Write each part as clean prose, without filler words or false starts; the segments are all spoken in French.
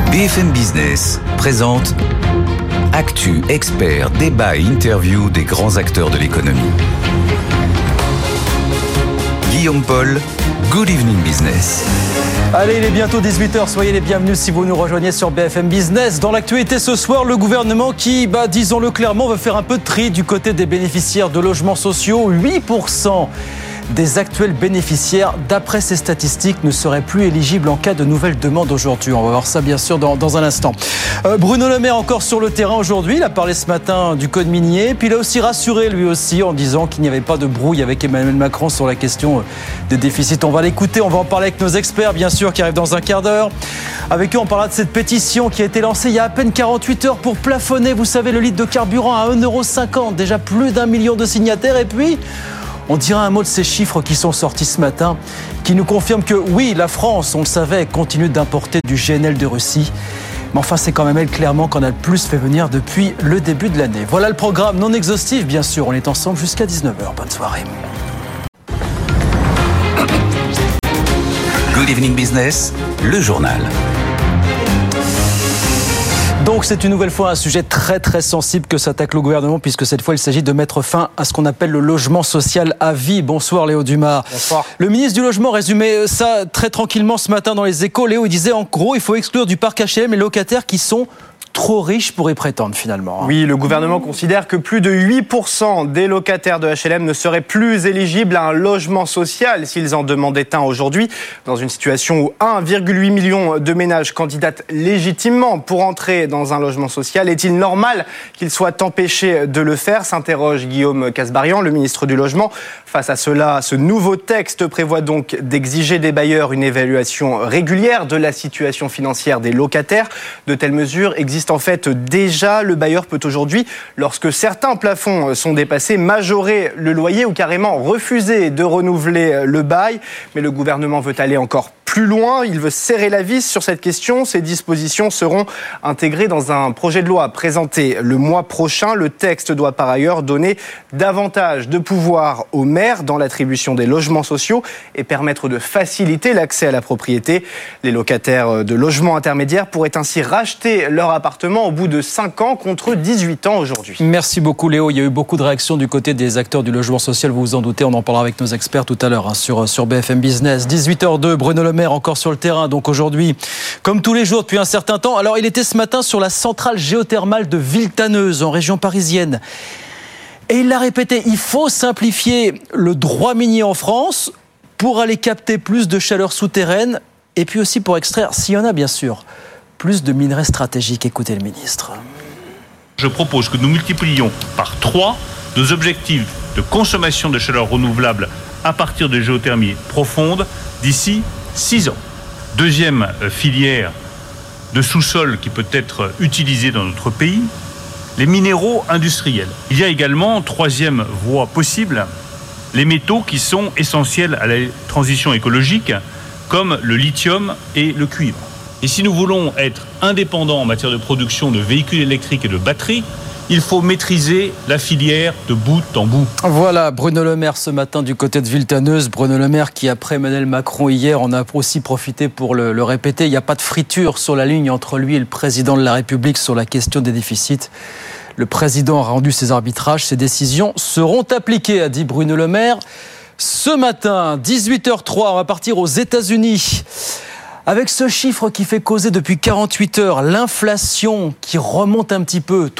BFM Business présente Actu, experts, débat et interview des grands acteurs de l'économie. Guillaume Paul, Good Evening Business. Allez, il est bientôt 18h, soyez les bienvenus si vous nous rejoignez sur BFM Business. Dans l'actualité ce soir, le gouvernement qui, disons-le clairement, veut faire un peu de tri du côté des bénéficiaires de logements sociaux. 8% des actuels bénéficiaires, d'après ces statistiques, ne seraient plus éligibles en cas de nouvelles demandes aujourd'hui. On va voir ça bien sûr dans un instant. Bruno Le Maire encore sur le terrain aujourd'hui. Il a parlé ce matin du code minier. Puis il a aussi rassuré lui aussi en disant qu'il n'y avait pas de brouille avec Emmanuel Macron sur la question des déficits. On va l'écouter, on va en parler avec nos experts bien sûr qui arrivent dans un quart d'heure. Avec eux on parlera de cette pétition qui a été lancée il y a à peine 48 heures pour plafonner, vous savez, le litre de carburant à 1,50 €. Déjà plus d'1 million de signataires et puis... on dira un mot de ces chiffres qui sont sortis ce matin, qui nous confirment que oui, la France, on le savait, continue d'importer du GNL de Russie. Mais enfin, c'est quand même elle, clairement, qu'on a le plus fait venir depuis le début de l'année. Voilà le programme non exhaustif, bien sûr. On est ensemble jusqu'à 19h. Bonne soirée. Good Evening Business, le journal. Donc c'est une nouvelle fois un sujet très très sensible que s'attaque le gouvernement puisque cette fois il s'agit de mettre fin à ce qu'on appelle le logement social à vie. Bonsoir Léo Dumas. Bonsoir. Le ministre du Logement résumait ça très tranquillement ce matin dans les Échos. Léo, il disait en gros il faut exclure du parc HLM les locataires qui sont trop riches pour y prétendre finalement. Oui, le gouvernement considère que plus de 8% des locataires de HLM ne seraient plus éligibles à un logement social s'ils en demandaient un aujourd'hui. Dans une situation où 1,8 million de ménages candidatent légitimement pour entrer dans un logement social, est-il normal qu'ils soient empêchés de le faire, s'interroge Guillaume Kasbarian, le ministre du Logement. Face à cela, ce nouveau texte prévoit donc d'exiger des bailleurs une évaluation régulière de la situation financière des locataires. De telles mesures existent en fait déjà. Le bailleur peut aujourd'hui, lorsque certains plafonds sont dépassés, majorer le loyer ou carrément refuser de renouveler le bail. Mais le gouvernement veut aller encore plus loin. Il veut serrer la vis sur cette question. Ces dispositions seront intégrées dans un projet de loi présenté le mois prochain. Le texte doit par ailleurs donner davantage de pouvoir aux maires dans l'attribution des logements sociaux et permettre de faciliter l'accès à la propriété. Les locataires de logements intermédiaires pourraient ainsi racheter leur appartement au bout de 5 ans contre 18 ans aujourd'hui. Merci beaucoup Léo. Il y a eu beaucoup de réactions du côté des acteurs du logement social. Vous vous en doutez, on en parlera avec nos experts tout à l'heure sur BFM Business. 18h02, Bruno Le Maire encore sur le terrain, donc aujourd'hui, comme tous les jours depuis un certain temps. Alors, il était ce matin sur la centrale géothermale de Villetaneuse, en région parisienne. Et il l'a répété, il faut simplifier le droit minier en France pour aller capter plus de chaleur souterraine et puis aussi pour extraire, s'il y en a bien sûr, plus de minerais stratégiques. Écoutez le ministre. Je propose que nous multiplions par 3 nos objectifs de consommation de chaleur renouvelable à partir de géothermie profonde d'ici 6 ans. Deuxième filière de sous-sol qui peut être utilisée dans notre pays, les minéraux industriels. Il y a également, troisième voie possible, les métaux qui sont essentiels à la transition écologique, comme le lithium et le cuivre. Et si nous voulons être indépendants en matière de production de véhicules électriques et de batteries, il faut maîtriser la filière de bout en bout. Voilà, Bruno Le Maire ce matin du côté de Villetaneuse. Bruno Le Maire qui, après Emmanuel Macron hier, en a aussi profité pour le répéter. Il n'y a pas de friture sur la ligne entre lui et le président de la République sur la question des déficits. Le président a rendu ses arbitrages. Ses décisions seront appliquées, a dit Bruno Le Maire. Ce matin, 18h03, on va partir aux États-Unis. Avec ce chiffre qui fait causer depuis 48 heures, l'inflation qui remonte un petit peu,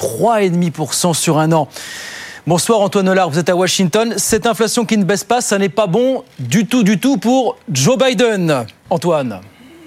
3,5% sur un an. Bonsoir Antoine Hollard, vous êtes à Washington. Cette inflation qui ne baisse pas, ça n'est pas bon du tout pour Joe Biden. Antoine.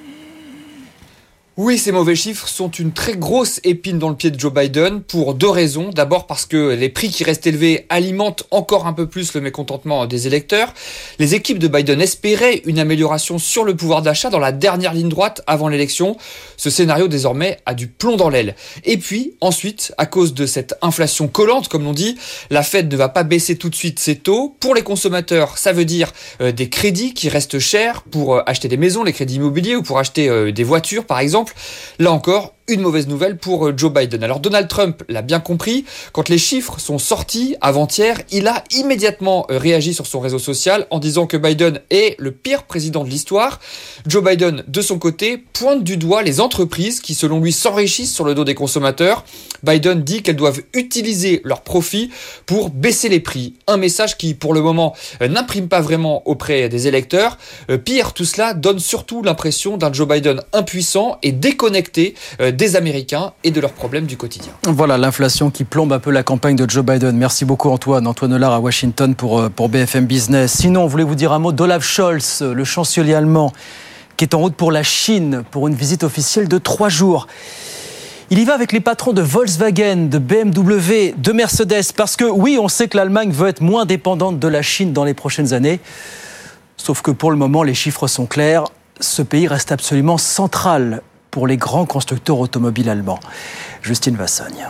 Oui, ces mauvais chiffres sont une très grosse épine dans le pied de Joe Biden pour 2 raisons. D'abord parce que les prix qui restent élevés alimentent encore un peu plus le mécontentement des électeurs. Les équipes de Biden espéraient une amélioration sur le pouvoir d'achat dans la dernière ligne droite avant l'élection. Ce scénario désormais a du plomb dans l'aile. Et puis ensuite, à cause de cette inflation collante, comme l'on dit, la Fed ne va pas baisser tout de suite ses taux. Pour les consommateurs, ça veut dire des crédits qui restent chers pour acheter des maisons, les crédits immobiliers ou pour acheter des voitures par exemple. Là encore, une mauvaise nouvelle pour Joe Biden. Alors Donald Trump l'a bien compris, quand les chiffres sont sortis avant-hier, il a immédiatement réagi sur son réseau social en disant que Biden est le pire président de l'histoire. Joe Biden, de son côté, pointe du doigt les entreprises qui, selon lui, s'enrichissent sur le dos des consommateurs. Biden dit qu'elles doivent utiliser leurs profits pour baisser les prix. Un message qui, pour le moment, n'imprime pas vraiment auprès des électeurs. Pire, tout cela donne surtout l'impression d'un Joe Biden impuissant et déconnecté des Américains et de leurs problèmes du quotidien. Voilà l'inflation qui plombe un peu la campagne de Joe Biden. Merci beaucoup Antoine Hollard à Washington pour BFM Business. Sinon, on voulait vous dire un mot d'Olaf Scholz, le chancelier allemand, qui est en route pour la Chine pour une visite officielle de 3 jours. Il y va avec les patrons de Volkswagen, de BMW, de Mercedes, parce que oui, on sait que l'Allemagne veut être moins dépendante de la Chine dans les prochaines années. Sauf que pour le moment, les chiffres sont clairs. Ce pays reste absolument central pour les grands constructeurs automobiles allemands. Justine Vassogne.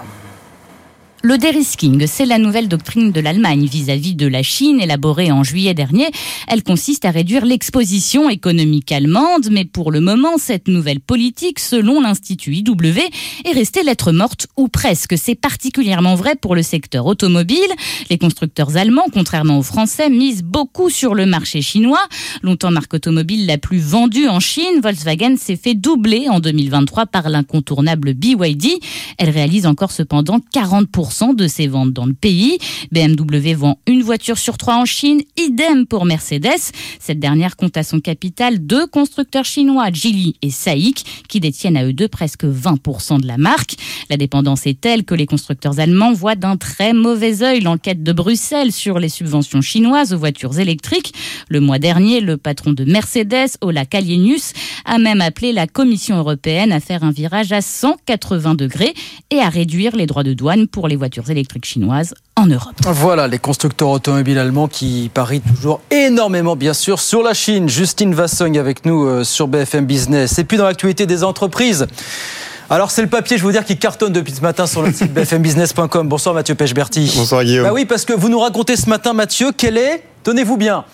Le dérisking, c'est la nouvelle doctrine de l'Allemagne vis-à-vis de la Chine, élaborée en juillet dernier. Elle consiste à réduire l'exposition économique allemande, mais pour le moment, cette nouvelle politique, selon l'Institut IW, est restée lettre morte ou presque. C'est particulièrement vrai pour le secteur automobile. Les constructeurs allemands, contrairement aux Français, misent beaucoup sur le marché chinois. Longtemps marque automobile la plus vendue en Chine, Volkswagen s'est fait doubler en 2023 par l'incontournable BYD. Elle réalise encore cependant 40% de ses ventes dans le pays. BMW vend une voiture sur 3 en Chine, idem pour Mercedes. Cette dernière compte à son capital 2 constructeurs chinois, Geely et SAIC, qui détiennent à eux deux presque 20% de la marque. La dépendance est telle que les constructeurs allemands voient d'un très mauvais œil l'enquête de Bruxelles sur les subventions chinoises aux voitures électriques. Le mois dernier, le patron de Mercedes, Ola Källenius, a même appelé la Commission européenne à faire un virage à 180 degrés et à réduire les droits de douane pour les voitures électriques chinoises en Europe. Voilà les constructeurs automobiles allemands qui parient toujours énormément, bien sûr, sur la Chine. Justine Vassogne avec nous sur BFM Business. Et puis dans l'actualité des entreprises, alors c'est le papier, je veux dire, qui cartonne depuis ce matin sur le site bfmbusiness.com. Bonsoir Mathieu Pechberti. Bonsoir Guillaume. Bah oui, parce que vous nous racontez ce matin, Mathieu, quelle est, tenez-vous bien,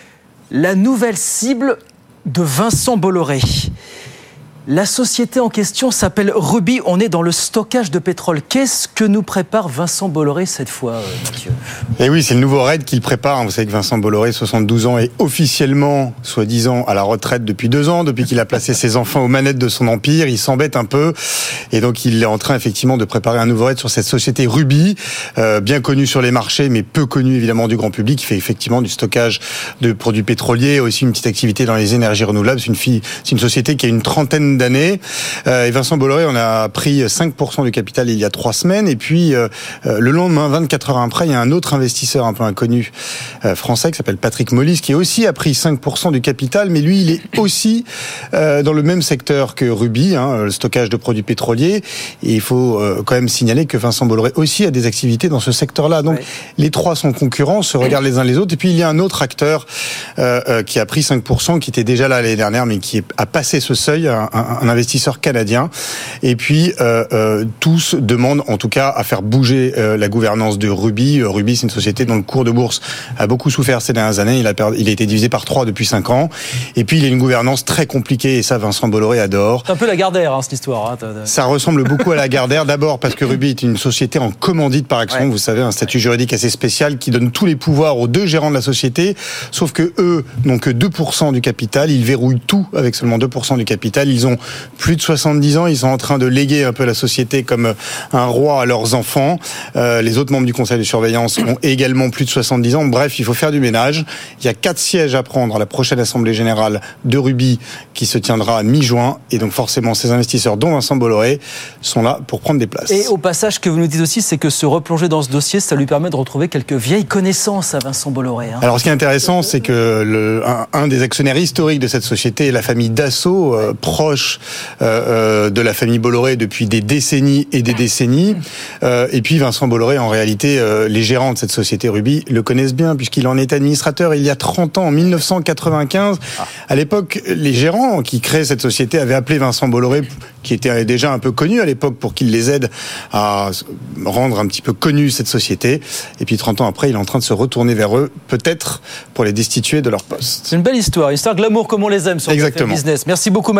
la nouvelle cible de Vincent Bolloré. La société en question s'appelle Ruby. On est dans le stockage de pétrole. Qu'est-ce que nous prépare Vincent Bolloré cette fois, Mathieu ? Eh oui, c'est le nouveau raid qu'il prépare. Vous savez que Vincent Bolloré, 72 ans, est officiellement, soi-disant, à la retraite depuis 2 ans, depuis qu'il a placé ses enfants aux manettes de son empire. Il s'embête un peu. Et donc, il est en train, effectivement, de préparer un nouveau raid sur cette société Ruby, bien connue sur les marchés, mais peu connue, évidemment, du grand public, qui fait effectivement du stockage de produits pétroliers, aussi une petite activité dans les énergies renouvelables. C'est une société qui a une trentaine d'années. Et Vincent Bolloré, on a pris 5% du capital il y a 3 semaines. Et puis, le lendemain, 24 heures après, il y a un autre investisseur un peu inconnu français qui s'appelle Patrick Mollis, qui aussi a pris 5% du capital. Mais lui, il est aussi dans le même secteur que Ruby, le stockage de produits pétroliers. Et il faut quand même signaler que Vincent Bolloré aussi a des activités dans ce secteur-là. Donc, les 3 sont concurrents, se regardent les uns les autres. Et puis, il y a un autre acteur qui a pris 5%, qui était déjà là l'année dernière, mais qui a passé ce seuil, un investisseur canadien. Et puis, tous demandent en tout cas à faire bouger la gouvernance de Ruby. Ruby, c'est une société dont le cours de bourse a beaucoup souffert ces dernières années. Il a été divisé par 3 depuis 5 ans. Et puis, il y a une gouvernance très compliquée, et ça, Vincent Bolloré adore. C'est un peu la Gardère, cette histoire. Ça ressemble beaucoup à la Gardère. D'abord parce que Ruby est une société en commandite par action. Ouais. Vous savez, un statut juridique assez spécial qui donne tous les pouvoirs aux 2 gérants de la société. Sauf que eux n'ont que 2% du capital. Ils verrouillent tout avec seulement 2% du capital. Ils ont plus de 70 ans. Ils sont en train de léguer un peu la société comme un roi à leurs enfants. Les autres membres du conseil de surveillance ont également plus de 70 ans. Bref, il faut faire du ménage. Il y a 4 sièges à prendre à la prochaine assemblée générale de Ruby qui se tiendra à mi-juin. Et donc forcément, ces investisseurs, dont Vincent Bolloré, sont là pour prendre des places. Et au passage, ce que vous nous dites aussi, c'est que se replonger dans ce dossier, ça lui permet de retrouver quelques vieilles connaissances à Vincent Bolloré. Alors, ce qui est intéressant, c'est que un des actionnaires historiques de cette société est la famille Dassault, proche de la famille Bolloré depuis des décennies et des décennies. Et puis Vincent Bolloré, en réalité, les gérants de cette société Ruby le connaissent bien, puisqu'il en est administrateur il y a 30 ans, en 1995. À l'époque, les gérants qui créent cette société avaient appelé Vincent Bolloré, qui était déjà un peu connu à l'époque, pour qu'il les aide à rendre un petit peu connue cette société. Et puis 30 ans après, il est en train de se retourner vers eux, peut-être pour les destituer de leur poste. C'est une belle histoire glamour comme on les aime sur BFM Business. Merci beaucoup Mathieu, puis on lit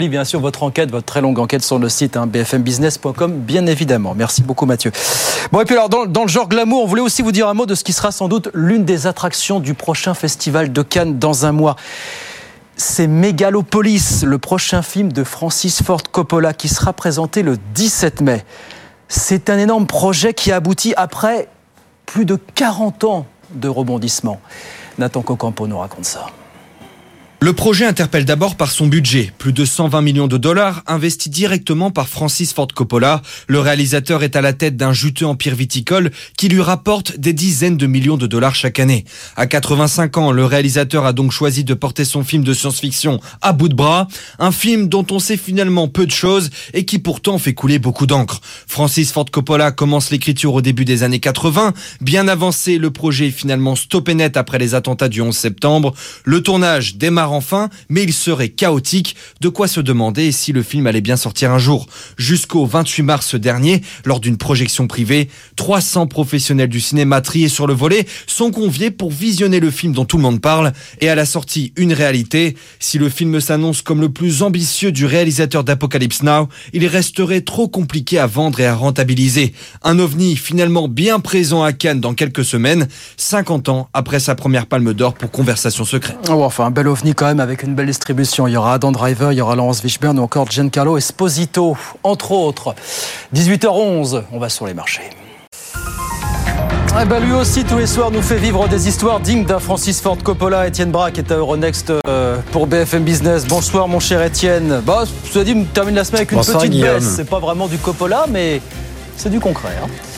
lit bien sûr votre enquête, votre très longue enquête sur le site bfmbusiness.com, bien évidemment. Merci beaucoup Mathieu. Bon, et puis alors dans le genre glamour, on voulait aussi vous dire un mot de ce qui sera sans doute l'une des attractions du prochain festival de Cannes dans un mois. C'est Mégalopolis, le prochain film de Francis Ford Coppola qui sera présenté le 17 mai. C'est un énorme projet qui aboutit après plus de 40 ans de rebondissement. Nathan Cocampo nous raconte ça. Le projet interpelle d'abord par son budget, plus de 120 millions de dollars investis directement par Francis Ford Coppola. Le réalisateur est à la tête d'un juteux empire viticole qui lui rapporte des dizaines de millions de dollars chaque année. À 85 ans, le réalisateur a donc choisi de porter son film de science-fiction à bout de bras, un film dont on sait finalement peu de choses et qui pourtant fait couler beaucoup d'encre. Francis Ford Coppola commence l'écriture au début des années 80. Bien avancé, le projet est finalement stoppé net après les attentats du 11 septembre. Le tournage démarre enfin, mais il serait chaotique, de quoi se demander si le film allait bien sortir un jour. Jusqu'au 28 mars dernier, lors d'une projection privée, 300 professionnels du cinéma triés sur le volet sont conviés pour visionner le film dont tout le monde parle, et à la sortie, une réalité. Si le film s'annonce comme le plus ambitieux du réalisateur d'Apocalypse Now, il resterait trop compliqué à vendre et à rentabiliser. Un ovni finalement bien présent à Cannes dans quelques semaines, 50 ans après sa première Palme d'Or pour Conversation secrète. Oh, enfin, un bel ovni quand même avec une belle distribution. Il y aura Adam Driver, il y aura Laurence Fishburne ou encore Giancarlo Esposito, entre autres. 18h11, on va sur les marchés. Eh ben lui aussi, tous les soirs, nous fait vivre des histoires dignes d'un Francis Ford Coppola. Étienne Braque est à Euronext pour BFM Business. Bonsoir, mon cher Étienne. Bah, je te dis, on termine la semaine avec une petite Guillaume. baisse. C'est pas vraiment du Coppola, mais c'est du concret.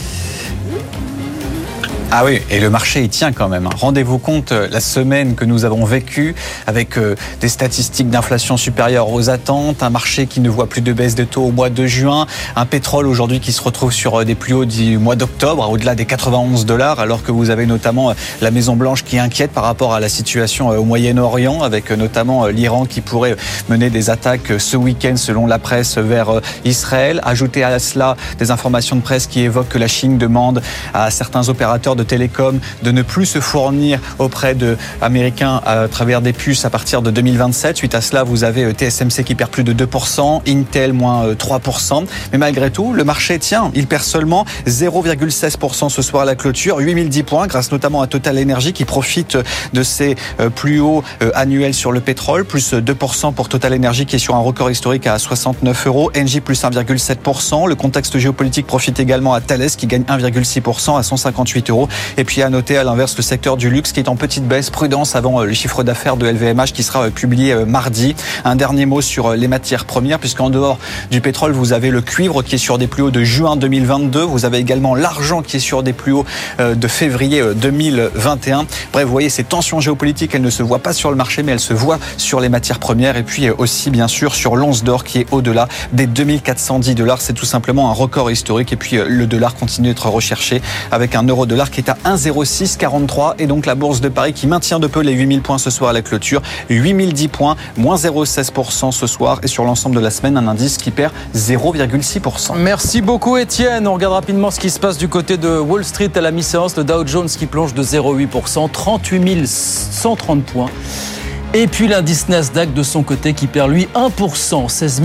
Ah oui, et le marché y tient quand même. Rendez-vous compte, la semaine que nous avons vécue avec des statistiques d'inflation supérieures aux attentes, un marché qui ne voit plus de baisse de taux au mois de juin, un pétrole aujourd'hui qui se retrouve sur des plus hauts du mois d'octobre, au-delà des $91, alors que vous avez notamment la Maison-Blanche qui inquiète par rapport à la situation au Moyen-Orient, avec notamment l'Iran qui pourrait mener des attaques ce week-end selon la presse vers Israël. Ajoutez à cela des informations de presse qui évoquent que la Chine demande à certains opérateurs de télécom de ne plus se fournir auprès d'Américains à travers des puces à partir de 2027. Suite à cela, vous avez TSMC qui perd plus de 2%, Intel moins 3%. Mais malgré tout, le marché tient. Il perd seulement 0,16% ce soir à la clôture, 8010 points, grâce notamment à Total Energy qui profite de ses plus hauts annuels sur le pétrole, plus 2% pour Total Energy qui est sur un record historique à 69 €, Engie plus 1,7%. Le contexte géopolitique profite également à Thales qui gagne 1,6% à 158 €. Et puis à noter à l'inverse le secteur du luxe qui est en petite baisse, prudence avant le chiffre d'affaires de LVMH qui sera publié mardi. Un dernier mot sur les matières premières, puisqu'en dehors du pétrole, vous avez le cuivre qui est sur des plus hauts de juin 2022. Vous avez également l'argent qui est sur des plus hauts de février 2021. Bref, vous voyez, ces tensions géopolitiques, elles ne se voient pas sur le marché, mais elles se voient sur les matières premières et puis aussi, bien sûr, sur l'once d'or qui est au-delà des 2410 $. C'est tout simplement un record historique. Et puis, le dollar continue d'être recherché avec un euro-dollar qui est à 1,0643 et donc la bourse de Paris qui maintient de peu les 8000 points ce soir à la clôture, 8010 points, moins 0,16% ce soir et sur l'ensemble de la semaine un indice qui perd 0,6%. Merci beaucoup Étienne. On regarde rapidement ce qui se passe du côté de Wall Street à la mi-séance. Le Dow Jones qui plonge de 0,8%, 38 130 points. Et puis l'indice Nasdaq de son côté qui perd lui 1%, 16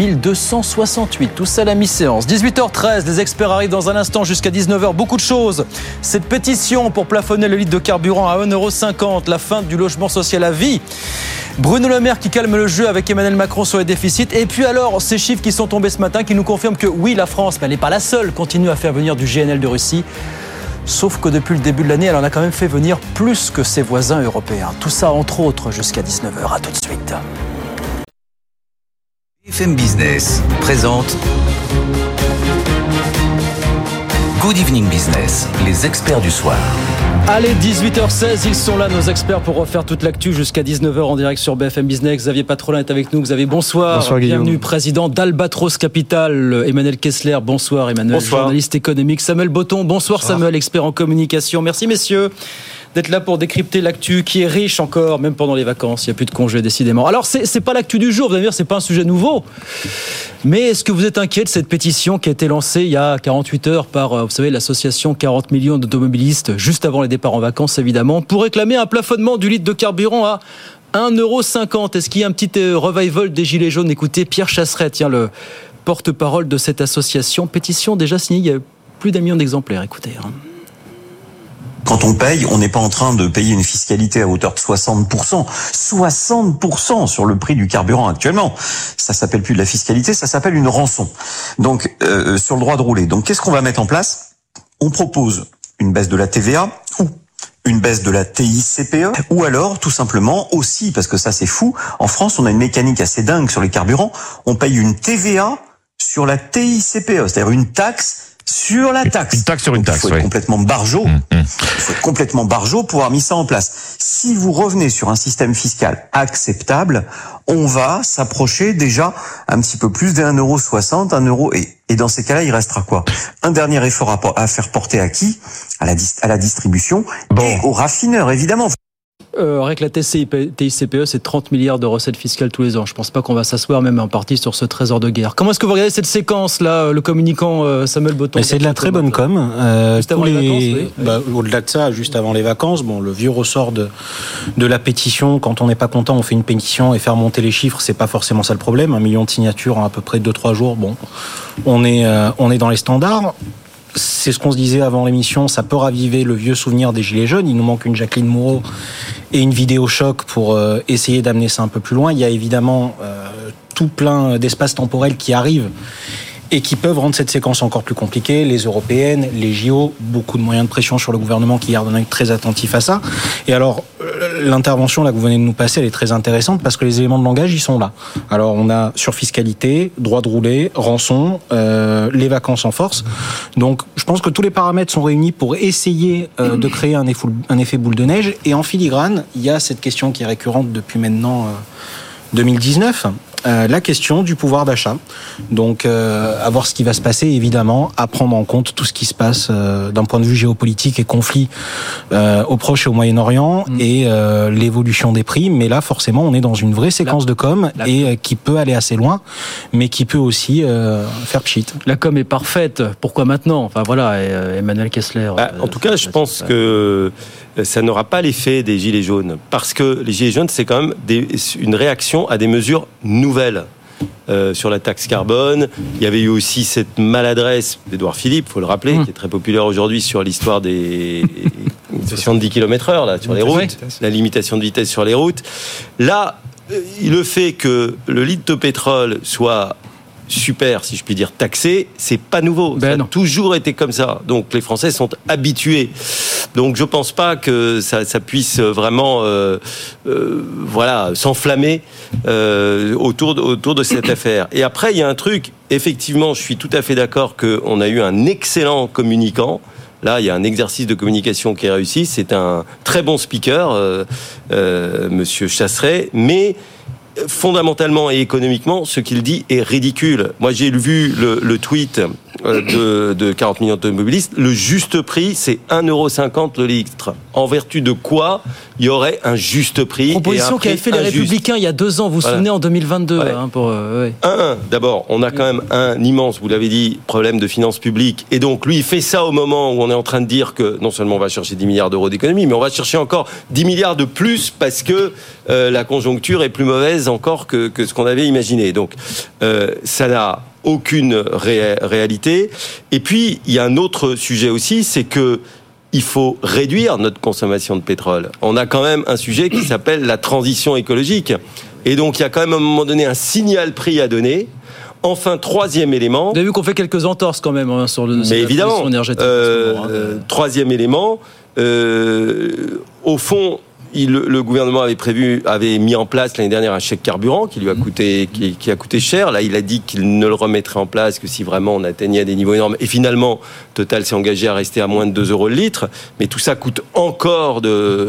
268. Tout ça à la mi-séance. 18h13, les experts arrivent dans un instant jusqu'à 19h. Beaucoup de choses. Cette pétition pour plafonner le litre de carburant à 1,50 €, la fin du logement social à vie. Bruno Le Maire qui calme le jeu avec Emmanuel Macron sur les déficits. Et puis alors, ces chiffres qui sont tombés ce matin qui nous confirment que oui, la France, mais elle n'est pas la seule, continue à faire venir du GNL de Russie. Sauf que depuis le début de l'année, elle en a quand même fait venir plus que ses voisins européens. Tout ça, entre autres, jusqu'à 19h. À tout de suite. BFM Business présente Good Evening Business, les experts du soir. Allez, 18h16, ils sont là, nos experts, pour refaire toute l'actu jusqu'à 19h en direct sur BFM Business. Xavier Patrolin est avec nous. Xavier, bonsoir. Bonsoir, Guillaume. Bienvenue, président d'Albatros Capital. Emmanuel Kessler, bonsoir. Emmanuel, bonsoir. Journaliste économique. Samuel Botton, bonsoir. Samuel, expert en communication. Merci, messieurs, d'être là pour décrypter l'actu qui est riche encore, même pendant les vacances. Il n'y a plus de congés, décidément. Alors, c'est pas l'actu du jour, vous allez me dire, c'est pas un sujet nouveau. Mais est-ce que vous êtes inquiet de cette pétition qui a été lancée il y a 48 heures par, vous savez, l'association 40 millions d'automobilistes, juste avant les départs en vacances, évidemment, pour réclamer un plafonnement du litre de carburant à 1,50 €. Est-ce qu'il y a un petit revival des Gilets jaunes? Écoutez, Pierre Chasseret, le porte-parole de cette association. Pétition déjà signée, il y a plus d'1 million d'exemplaires. Écoutez. Quand on paye, on n'est pas en train de payer une fiscalité à hauteur de 60%. 60% sur le prix du carburant actuellement. Ça s'appelle plus de la fiscalité, ça s'appelle une rançon. Donc, sur le droit de rouler. Donc, qu'est-ce qu'on va mettre en place? On propose une baisse de la TVA ou une baisse de la TICPE, ou alors, tout simplement, aussi, parce que ça c'est fou, en France, on a une mécanique assez dingue sur les carburants, on paye une TVA sur la TICPE, c'est-à-dire une taxe sur la taxe. Une taxe sur une taxe, il faut être complètement barjot. Il faut être complètement barjot pour avoir mis ça en place. Si vous revenez sur un système fiscal acceptable, on va s'approcher déjà un petit peu plus des 1,60 €, 1 €. Et dans ces cas-là, il restera quoi? Un dernier effort à faire porter à qui? À la distribution et aux raffineurs, évidemment. Avec la TICPE, c'est 30 milliards de recettes fiscales tous les ans. Je ne pense pas qu'on va s'asseoir même en partie sur ce trésor de guerre. Comment est-ce que vous regardez cette séquence-là, le communicant Samuel Botton? C'est de la très bonne com. Juste avant les vacances, oui. Au-delà de ça, juste avant les vacances, le vieux ressort de la pétition, quand on n'est pas content, on fait une pétition et faire monter les chiffres, c'est pas forcément ça le problème. 1 million de signatures en à peu près 2-3 jours, on est dans les standards. C'est ce qu'on se disait avant l'émission, ça peut raviver le vieux souvenir des Gilets jaunes. Il nous manque une Jacqueline Moreau et une vidéo choc pour essayer d'amener ça un peu plus loin. Il y a évidemment tout plein d'espaces temporels qui arrivent et qui peuvent rendre cette séquence encore plus compliquée. Les européennes, les JO, beaucoup de moyens de pression sur le gouvernement qui garde un œil très attentif à ça. Et alors, l'intervention là que vous venez de nous passer, elle est très intéressante parce que les éléments de langage, ils sont là. Alors, on a surfiscalité, droit de rouler, rançon, les vacances en force. Donc, je pense que tous les paramètres sont réunis pour essayer de créer un effet boule de neige. Et en filigrane, il y a cette question qui est récurrente depuis maintenant 2019. La question du pouvoir d'achat. Donc, à voir ce qui va se passer, évidemment, à prendre en compte tout ce qui se passe d'un point de vue géopolitique et conflit au Proche et au Moyen-Orient et l'évolution des prix. Mais là, forcément, on est dans une vraie séquence de com et qui peut aller assez loin, mais qui peut aussi faire pchit. La com est parfaite. Pourquoi maintenant? Enfin, voilà, Emmanuel Kessler. En tout cas, je pense que ça n'aura pas l'effet des Gilets jaunes. Parce que les Gilets jaunes, c'est quand même une réaction à des mesures nouvelles. Sur la taxe carbone, il y avait eu aussi cette maladresse d'Édouard Philippe, il faut le rappeler, qui est très populaire aujourd'hui sur l'histoire des 70 km/h là, sur les routes, la limitation de vitesse sur les routes. Là, le fait que le litre de pétrole soit super, si je puis dire, taxé, c'est pas nouveau. Ça a toujours été comme ça. Donc les Français sont habitués. Donc je pense pas que ça puisse vraiment s'enflammer autour de cette affaire. Et après, il y a un truc, effectivement, je suis tout à fait d'accord qu'on a eu un excellent communicant. Là, il y a un exercice de communication qui est réussi. C'est un très bon speaker, Monsieur Chasseret, mais fondamentalement et économiquement, ce qu'il dit est ridicule. Moi, j'ai vu le tweet de 40 millions d'automobilistes. Le juste prix, c'est 1,50 € le litre. En vertu de quoi il y aurait un juste prix? Proposition qu'avaient fait les Républicains il y a 2 ans, vous vous souvenez, en 2022. D'abord, on a quand même un immense, vous l'avez dit, problème de finances publiques. Et donc, lui, il fait ça au moment où on est en train de dire que non seulement on va chercher 10 milliards d'euros d'économie, mais on va chercher encore 10 milliards de plus parce que la conjoncture est plus mauvaise encore que ce qu'on avait imaginé. Donc, ça n'a aucune réalité. Et puis, il y a un autre sujet aussi, c'est que il faut réduire notre consommation de pétrole. On a quand même un sujet qui s'appelle la transition écologique. Et donc, il y a quand même à un moment donné un signal prix à donner. Enfin, troisième élément... Vous avez vu qu'on fait quelques entorses quand même sur le dossier de la transition énergétique. Troisième élément, au fond... Le gouvernement avait mis en place l'année dernière un chèque carburant qui lui a coûté, qui a coûté cher. Là, il a dit qu'il ne le remettrait en place que si vraiment on atteignait des niveaux énormes. Et finalement, Total s'est engagé à rester à moins de 2 € le litre. Mais tout ça coûte encore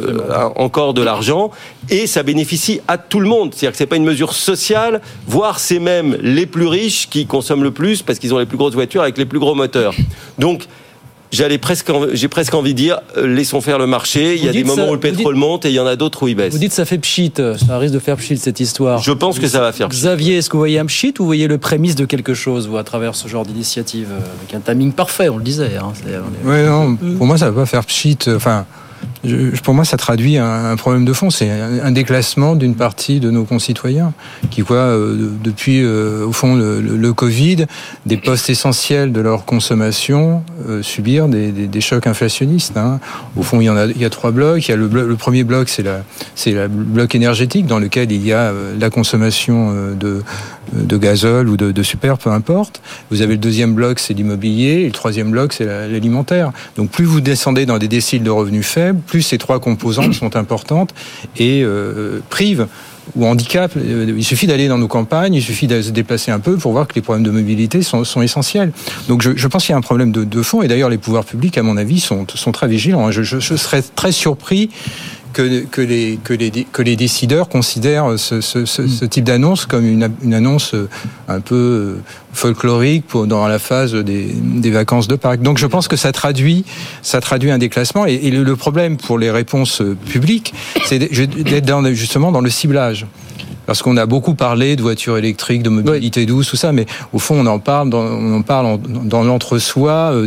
de l'argent. Et ça bénéficie à tout le monde. C'est-à-dire que c'est pas une mesure sociale, voire c'est même les plus riches qui consomment le plus parce qu'ils ont les plus grosses voitures avec les plus gros moteurs. Donc, j'ai presque envie de dire, laissons faire le marché. Il y a des moments où le pétrole monte et il y en a d'autres où il baisse. Vous dites ça fait pchit, ça risque de faire pchit cette histoire. Je pense que ça va faire pchit. Xavier, est-ce que vous voyez un pchit ou vous voyez le prémisse de quelque chose, vous, à travers ce genre d'initiative, avec un timing parfait, on le disait. Oui, non, pour moi ça va pas faire pchit. Enfin, Pour moi, ça traduit un problème de fond. C'est un déclassement d'une partie de nos concitoyens qui voient depuis, au fond, le Covid, des postes essentiels de leur consommation subir des chocs inflationnistes. Au fond, il y a 3 blocs. Il y a le premier bloc, c'est le bloc énergétique dans lequel il y a la consommation de gazole ou de super, peu importe. Vous avez le deuxième bloc, c'est l'immobilier. Et le troisième bloc, c'est l'alimentaire. Donc, plus vous descendez dans des déciles de revenus faibles, plus ces 3 composantes sont importantes et privent ou handicapent. Il suffit d'aller dans nos campagnes, il suffit de se déplacer un peu pour voir que les problèmes de mobilité sont essentiels. Donc je pense qu'il y a un problème de fond, et d'ailleurs les pouvoirs publics, à mon avis, sont très vigilants. Je serais très surpris que les décideurs considèrent ce type d'annonce comme une annonce un peu folklorique dans la phase des vacances de Pâques. Donc je pense que ça traduit un déclassement, et le problème pour les réponses publiques, c'est d'être justement dans le ciblage. Parce qu'on a beaucoup parlé de voitures électriques, de mobilité douce, tout ça, mais au fond, on en parle dans l'entre-soi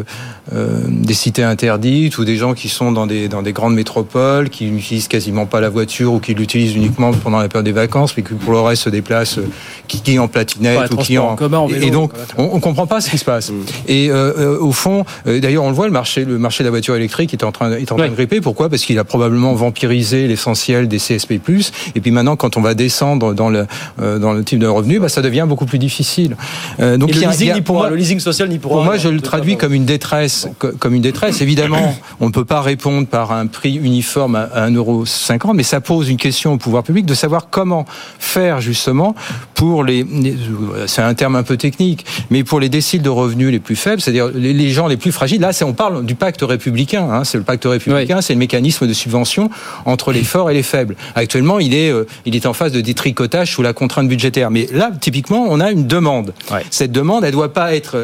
des cités interdites, ou des gens qui sont dans des grandes métropoles, qui n'utilisent quasiment pas la voiture, ou qui l'utilisent uniquement pendant la période des vacances, mais qui pour le reste se déplacent, qui en patinette, ou qui en commun, en vélo, et donc on comprend pas ce qui se passe. Et au fond, d'ailleurs, on le voit, le marché de la voiture électrique est en train de gripper. Pourquoi ? Parce qu'il a probablement vampirisé l'essentiel des CSP+. Et puis maintenant, quand on va descendre dans le type de revenu, ça devient beaucoup plus difficile. Donc le leasing social n'y pourra. Pour moi, je le traduis comme une détresse. Évidemment, on ne peut pas répondre par un prix uniforme à 1,50 €, mais ça pose une question au pouvoir public de savoir comment faire justement pour c'est un terme un peu technique, mais pour les déciles de revenus les plus faibles, c'est-à-dire les gens les plus fragiles. Là, on parle du pacte républicain. C'est le pacte républicain, c'est le mécanisme de subvention entre les forts et les faibles. Actuellement, il est en phase de détricotage sous la contrainte budgétaire. Mais là, typiquement, on a une demande. Cette demande, elle doit pas être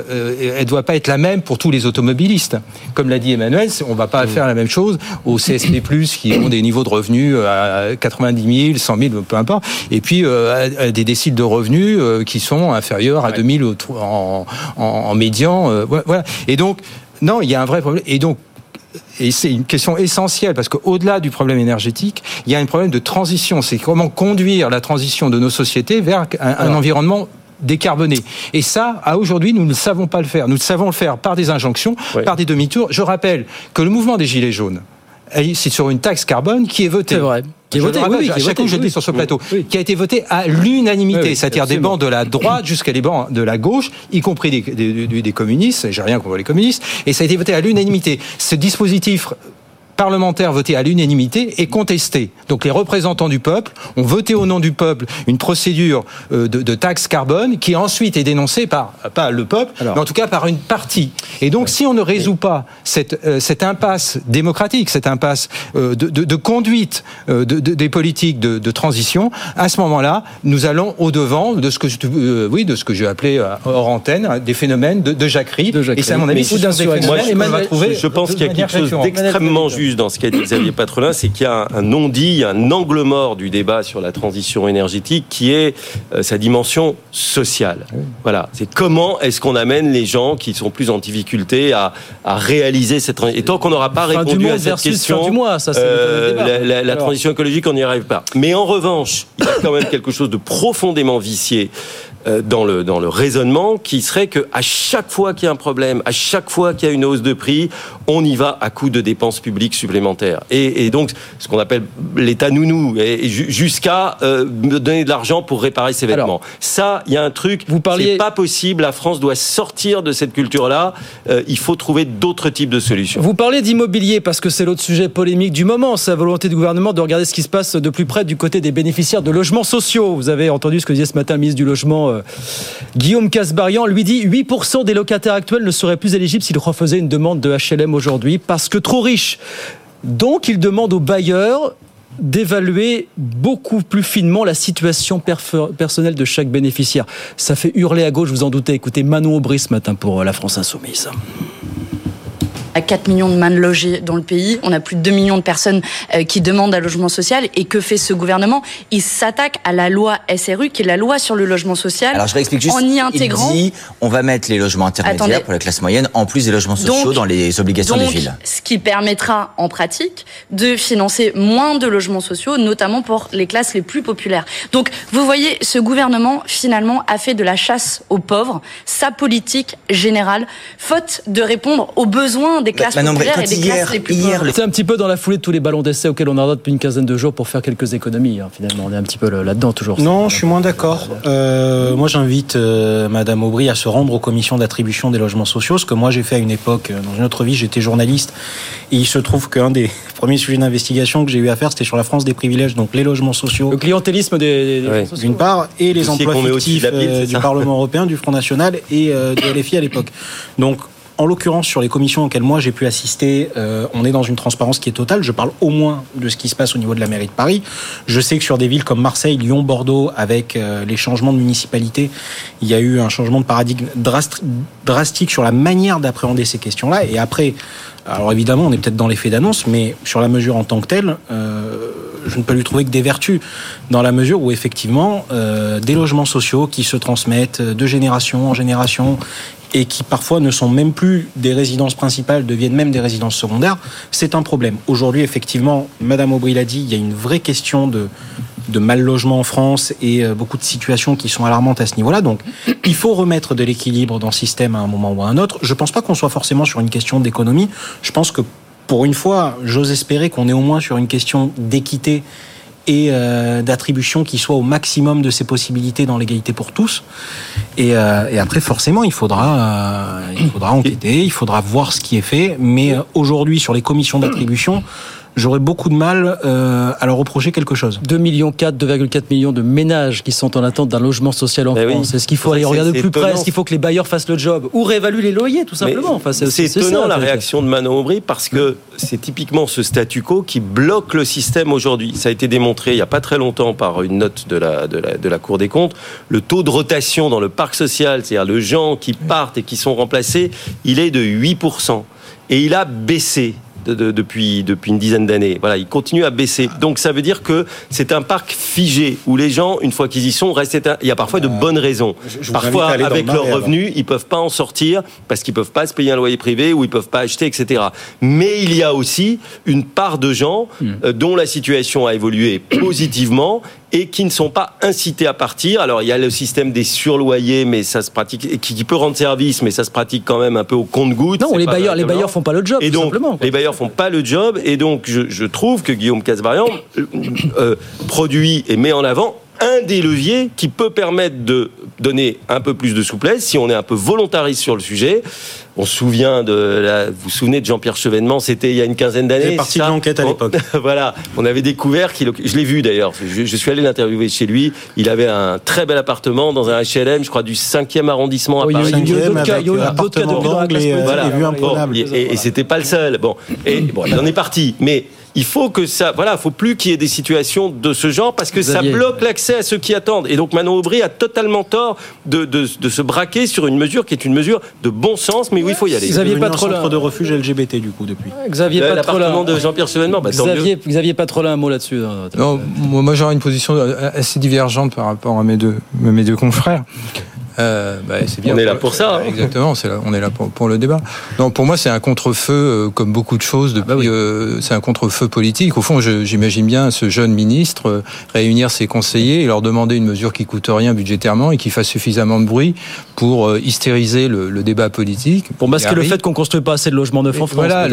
la même pour tous les automobilistes. Comme l'a dit Emmanuel, on ne va pas faire la même chose aux CSP+, qui ont des niveaux de revenus à 90 000, 100 000, peu importe, et puis à des déciles de revenus qui sont inférieurs à 2 000 en médian. Voilà. Et donc, non, il y a un vrai problème. Et c'est une question essentielle, parce qu'au-delà du problème énergétique, il y a un problème de transition. C'est comment conduire la transition de nos sociétés vers un environnement décarboné. Et ça, à aujourd'hui, nous ne savons pas le faire. Nous savons le faire par des injonctions, par des demi-tours. Je rappelle que le mouvement des Gilets jaunes, c'est sur une taxe carbone qui est votée. C'est vrai. Qui est voté, à chaque coup, je le dis sur ce plateau, qui a été voté à l'unanimité, c'est-à-dire des bancs de la droite jusqu'à les bancs de la gauche, y compris des communistes. J'ai rien contre les communistes. Et ça a été voté à l'unanimité. Ce dispositif parlementaire voté à l'unanimité est contesté. Donc les représentants du peuple ont voté au nom du peuple une procédure de taxe carbone qui ensuite est dénoncée pas le peuple, mais en tout cas par une partie. Et donc si on ne résout pas cette impasse démocratique, cette impasse de conduite des politiques de transition, à ce moment-là, nous allons au-devant de ce que j'ai appelé hors antenne des phénomènes de jacquerie. Et c'est à mon avis je pense qu'il y a quelque chose d'extrêmement juste dans ce qu'a dit Xavier Patrelin, c'est qu'il y a un non-dit, un angle mort du débat sur la transition énergétique qui est sa dimension sociale. Voilà, c'est comment est-ce qu'on amène les gens qui sont plus en difficulté à réaliser cette transition. Et tant qu'on n'aura pas répondu à cette question, la transition écologique, on n'y arrive pas. Mais en revanche, il y a quand même quelque chose de profondément vicié dans le raisonnement, qui serait que à chaque fois qu'il y a un problème, à chaque fois qu'il y a une hausse de prix, on y va à coup de dépenses publiques supplémentaires. Et donc, ce qu'on appelle l'État nounou, jusqu'à donner de l'argent pour réparer ses vêtements. Alors, ça, il y a un truc, c'est pas possible, la France doit sortir de cette culture-là, il faut trouver d'autres types de solutions. Vous parlez d'immobilier, parce que c'est l'autre sujet polémique du moment, c'est la volonté du gouvernement de regarder ce qui se passe de plus près du côté des bénéficiaires de logements sociaux. Vous avez entendu ce que disait ce matin le ministre du Logement, Guillaume Kasbarian, lui dit 8% des locataires actuels ne seraient plus éligibles s'ils refaisaient une demande de HLM aujourd'hui parce que trop riches. Donc il demande aux bailleurs d'évaluer beaucoup plus finement la situation personnelle de chaque bénéficiaire. Ça fait hurler à gauche, vous en doutez. Écoutez Manon Aubry ce matin pour La France Insoumise. à 4 millions de mal logés dans le pays. On a plus de 2 millions de personnes qui demandent un logement social. Et que fait ce gouvernement ? Il s'attaque à la loi SRU, qui est la loi sur le logement social. Alors je réexplique juste, en y intégrant... il dit on va mettre les logements intermédiaires pour la classe moyenne, en plus des logements sociaux dans les obligations des villes. Ce qui permettra en pratique de financer moins de logements sociaux, notamment pour les classes les plus populaires. Donc vous voyez, ce gouvernement finalement a fait de la chasse aux pauvres sa politique générale, faute de répondre aux besoins des classes populaires et des classes les plus pauvres. C'est un petit peu dans la foulée de tous les ballons d'essai auxquels on a depuis une quinzaine de jours pour faire quelques économies. Finalement, on est un petit peu là-dedans toujours. Non, je suis moins d'accord. Moi, j'invite Madame Aubry à se rendre aux commissions d'attribution des logements sociaux, ce que moi j'ai fait à une époque. Dans une autre vie, j'étais journaliste et il se trouve qu'un des premiers sujets d'investigation que j'ai eu à faire, c'était sur la France des privilèges, donc les logements sociaux. Le clientélisme des logements sociaux. D'une part, et les emplois fictifs du Parlement européen, du Front National et de LFI à l'époque. Donc, en l'occurrence, sur les commissions auxquelles moi j'ai pu assister, on est dans une transparence qui est totale. Je parle au moins de ce qui se passe au niveau de la mairie de Paris. Je sais que sur des villes comme Marseille, Lyon, Bordeaux, avec les changements de municipalité, il y a eu un changement de paradigme drastique sur la manière d'appréhender ces questions-là. Et après, alors évidemment, on est peut-être dans l'effet d'annonce, mais sur la mesure en tant que telle, je ne peux lui trouver que des vertus, dans la mesure où effectivement, des logements sociaux qui se transmettent de génération en génération, et qui parfois ne sont même plus des résidences principales, deviennent même des résidences secondaires, c'est un problème. Aujourd'hui, effectivement, Madame Aubry l'a dit, il y a une vraie question de mal logement en France et beaucoup de situations qui sont alarmantes à ce niveau-là. Donc, il faut remettre de l'équilibre dans le système à un moment ou à un autre. Je ne pense pas qu'on soit forcément sur une question d'économie. Je pense que, pour une fois, j'ose espérer qu'on est au moins sur une question d'équité et d'attribution qui soit au maximum de ses possibilités dans l'égalité pour tous. Et après, forcément, il faudra enquêter, il faudra voir ce qui est fait. Mais aujourd'hui, sur les commissions d'attribution, j'aurais beaucoup de mal à leur reprocher quelque chose. 2,4 millions de ménages qui sont en attente d'un logement social en France. Oui. Est-ce qu'il faut aller regarder de plus près ? Est-ce qu'il faut que les bailleurs fassent le job ou réévaluer les loyers, tout simplement ? C'est étonnant la réaction de Manon Aubry parce que c'est typiquement ce statu quo qui bloque le système aujourd'hui. Ça a été démontré il n'y a pas très longtemps par une note de la Cour des comptes. Le taux de rotation dans le parc social, c'est-à-dire les gens qui partent et qui sont remplacés, il est de 8%. Et il a baissé. Depuis une dizaine d'années. Voilà, il continue à baisser. Donc ça veut dire que c'est un parc figé où les gens, une fois qu'ils y sont, restent éteints. Il y a parfois de bonnes raisons. Parfois, avec leurs revenus, ils peuvent pas en sortir parce qu'ils peuvent pas se payer un loyer privé ou ils peuvent pas acheter, etc. Mais il y a aussi une part de gens dont la situation a évolué positivement et qui ne sont pas incités à partir. Alors, il y a le système des surloyers, mais ça se pratique, qui peut rendre service, mais ça se pratique quand même un peu au compte-gouttes. Non, les bailleurs font pas le job, et tout donc, simplement. Les bailleurs font pas le job, et donc, je trouve que Guillaume Kasbarian produit et met en avant un des leviers qui peut permettre de donner un peu plus de souplesse si on est un peu volontariste sur le sujet. On se souvient vous vous souvenez de Jean-Pierre Chevènement, c'était il y a une quinzaine d'années. C'est parti de l'enquête à l'époque. Voilà, on avait découvert je l'ai vu d'ailleurs, je suis allé l'interviewer chez lui, il avait un très bel appartement dans un HLM, je crois du 5e arrondissement à Paris. Il y a eu un appartement d'angle et c'était pas le seul. Il en est parti, mais il faut que faut plus qu'il y ait des situations de ce genre parce que ça bloque l'accès à ceux qui attendent. Et donc Manon Aubry a totalement tort de se braquer sur une mesure qui est une mesure de bon sens, mais où il faut y aller. Xavier Patrolin, centre de refuge LGBT du coup depuis. Xavier Patrolin, l'appartement de Jean-Pierre Chevènement. Xavier Patrolin, un mot là-dessus. Non, moi j'aurais une position assez divergente par rapport à mes deux confrères. C'est bien. On est là pour ça. Exactement, on est là pour le débat. Non, pour moi, c'est un contre-feu, comme beaucoup de choses. C'est un contre-feu politique. Au fond, j'imagine bien ce jeune ministre réunir ses conseillers et leur demander une mesure qui coûte rien budgétairement et qui fasse suffisamment de bruit pour hystériser le débat politique. Pour masquer le fait qu'on construit pas assez de logements neufs en France. Voilà,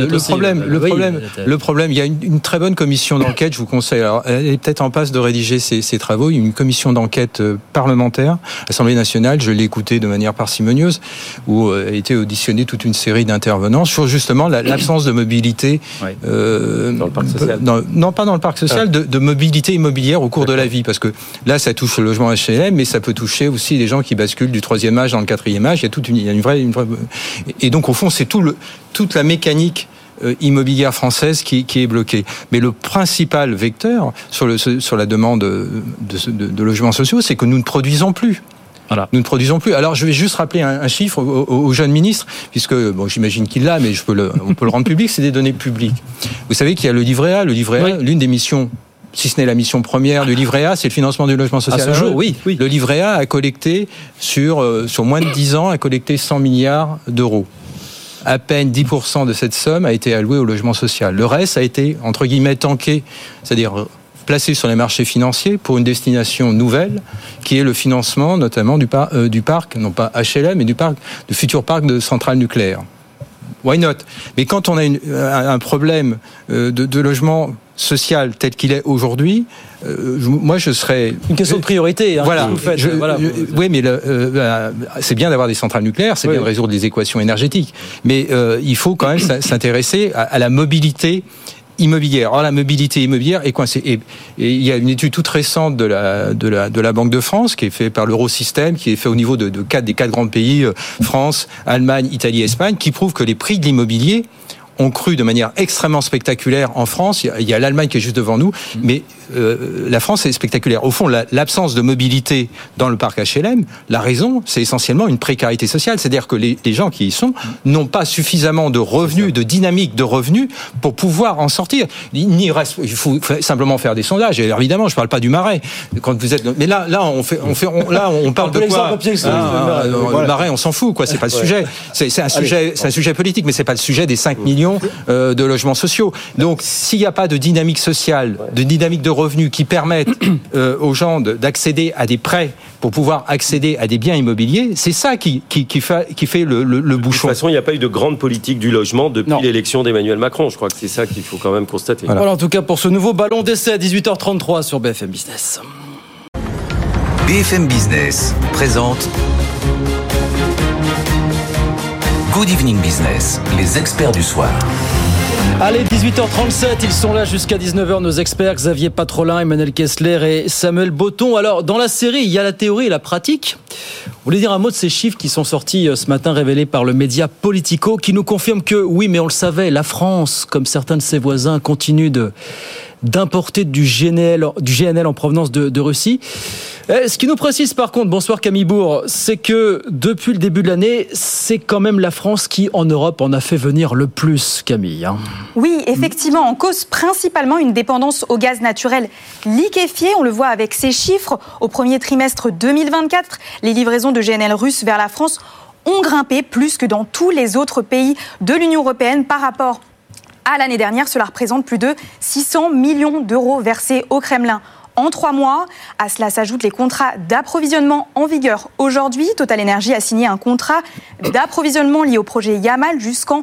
le problème, il y a une très bonne commission d'enquête, je vous conseille. Alors, elle est peut-être en passe de rédiger ses travaux. Il y a une commission d'enquête parlementaire, Assemblée nationale. Je l'ai écouté de manière parcimonieuse, où a été auditionné toute une série d'intervenants sur justement l'absence de mobilité dans le parc social. Non, pas dans le parc social, de mobilité immobilière au cours de la vie, parce que là, ça touche le logement HLM, mais ça peut toucher aussi les gens qui basculent du 3e âge dans le 4e âge. Il y a une vraie. Et donc, au fond, c'est toute la mécanique immobilière française qui est bloquée. Mais le principal vecteur sur la demande de logements sociaux, c'est que nous ne produisons plus. Voilà. Nous ne produisons plus. Alors, je vais juste rappeler un chiffre au jeune ministre, puisque, j'imagine qu'il l'a, mais on peut le rendre public, c'est des données publiques. Vous savez qu'il y a le livret A. Le livret A, l'une des missions, si ce n'est la mission première du livret A, c'est le financement du logement social. À ce jour, oui. Le livret A a collecté, sur moins de 10 ans, a collecté 100 milliards d'euros. À peine 10% de cette somme a été allouée au logement social. Le reste a été, entre guillemets, tanké, c'est-à-dire placé sur les marchés financiers pour une destination nouvelle, qui est le financement notamment du parc, non pas HLM, mais du futur parc de centrales nucléaires. Why not? Mais quand on a un problème de logement social tel qu'il est aujourd'hui, moi je serais... Une question de priorité. Voilà. Oui, mais c'est bien d'avoir des centrales nucléaires, c'est bien de résoudre des équations énergétiques, mais il faut quand même s'intéresser à la mobilité immobilière. Or, la mobilité immobilière est coincée. Et il y a une étude toute récente de la Banque de France, qui est faite par l'Eurosystème, qui est faite au niveau des quatre grands pays, France, Allemagne, Italie, Espagne, qui prouve que les prix de l'immobilier ont cru de manière extrêmement spectaculaire en France. Il y a l'Allemagne qui est juste devant nous, mais la France est spectaculaire. Au fond, l'absence de mobilité dans le parc HLM, la raison, c'est essentiellement une précarité sociale. C'est-à-dire que les gens qui y sont n'ont pas suffisamment de revenus, de dynamique de revenus pour pouvoir en sortir. Il faut simplement faire des sondages. Et évidemment, je ne parle pas du Marais. Quand vous êtes, mais là, on parle de quoi? Le Marais, on s'en fout, quoi. C'est pas le sujet. C'est un sujet politique, mais c'est pas le sujet des 5 millions de logements sociaux. Donc, s'il n'y a pas de dynamique sociale, de dynamique de revenus qui permettent aux gens d'accéder à des prêts pour pouvoir accéder à des biens immobiliers, c'est ça qui fait le bouchon. De toute façon, il n'y a pas eu de grande politique du logement depuis l'élection d'Emmanuel Macron. Je crois que c'est ça qu'il faut quand même constater. Voilà, en tout cas, pour ce nouveau ballon d'essai à 18h33 sur BFM Business. BFM Business présente Good Evening Business, les experts du soir. Allez, 18h37, ils sont là jusqu'à 19h, nos experts, Xavier Patrolin, Emmanuel Kessler et Samuel Botton. Alors, dans la série, il y a la théorie et la pratique. Vous voulez dire un mot de ces chiffres qui sont sortis ce matin, révélés par le média Politico, qui nous confirment que, oui, mais on le savait, la France, comme certains de ses voisins, continue d'importer du GNL en provenance de Russie. Ce qui nous précise par contre, bonsoir Camille Bourg, c'est que depuis le début de l'année, c'est quand même la France qui, en Europe, en a fait venir le plus, Camille. Oui, effectivement, en cause principalement une dépendance au gaz naturel liquéfié. On le voit avec ces chiffres. Au premier trimestre 2024, les livraisons de GNL russes vers la France ont grimpé plus que dans tous les autres pays de l'Union européenne par rapport à l'année dernière. Cela représente plus de 600 millions d'euros versés au Kremlin en 3 mois. À cela s'ajoutent les contrats d'approvisionnement en vigueur aujourd'hui. Total Energy a signé un contrat d'approvisionnement lié au projet Yamal jusqu'en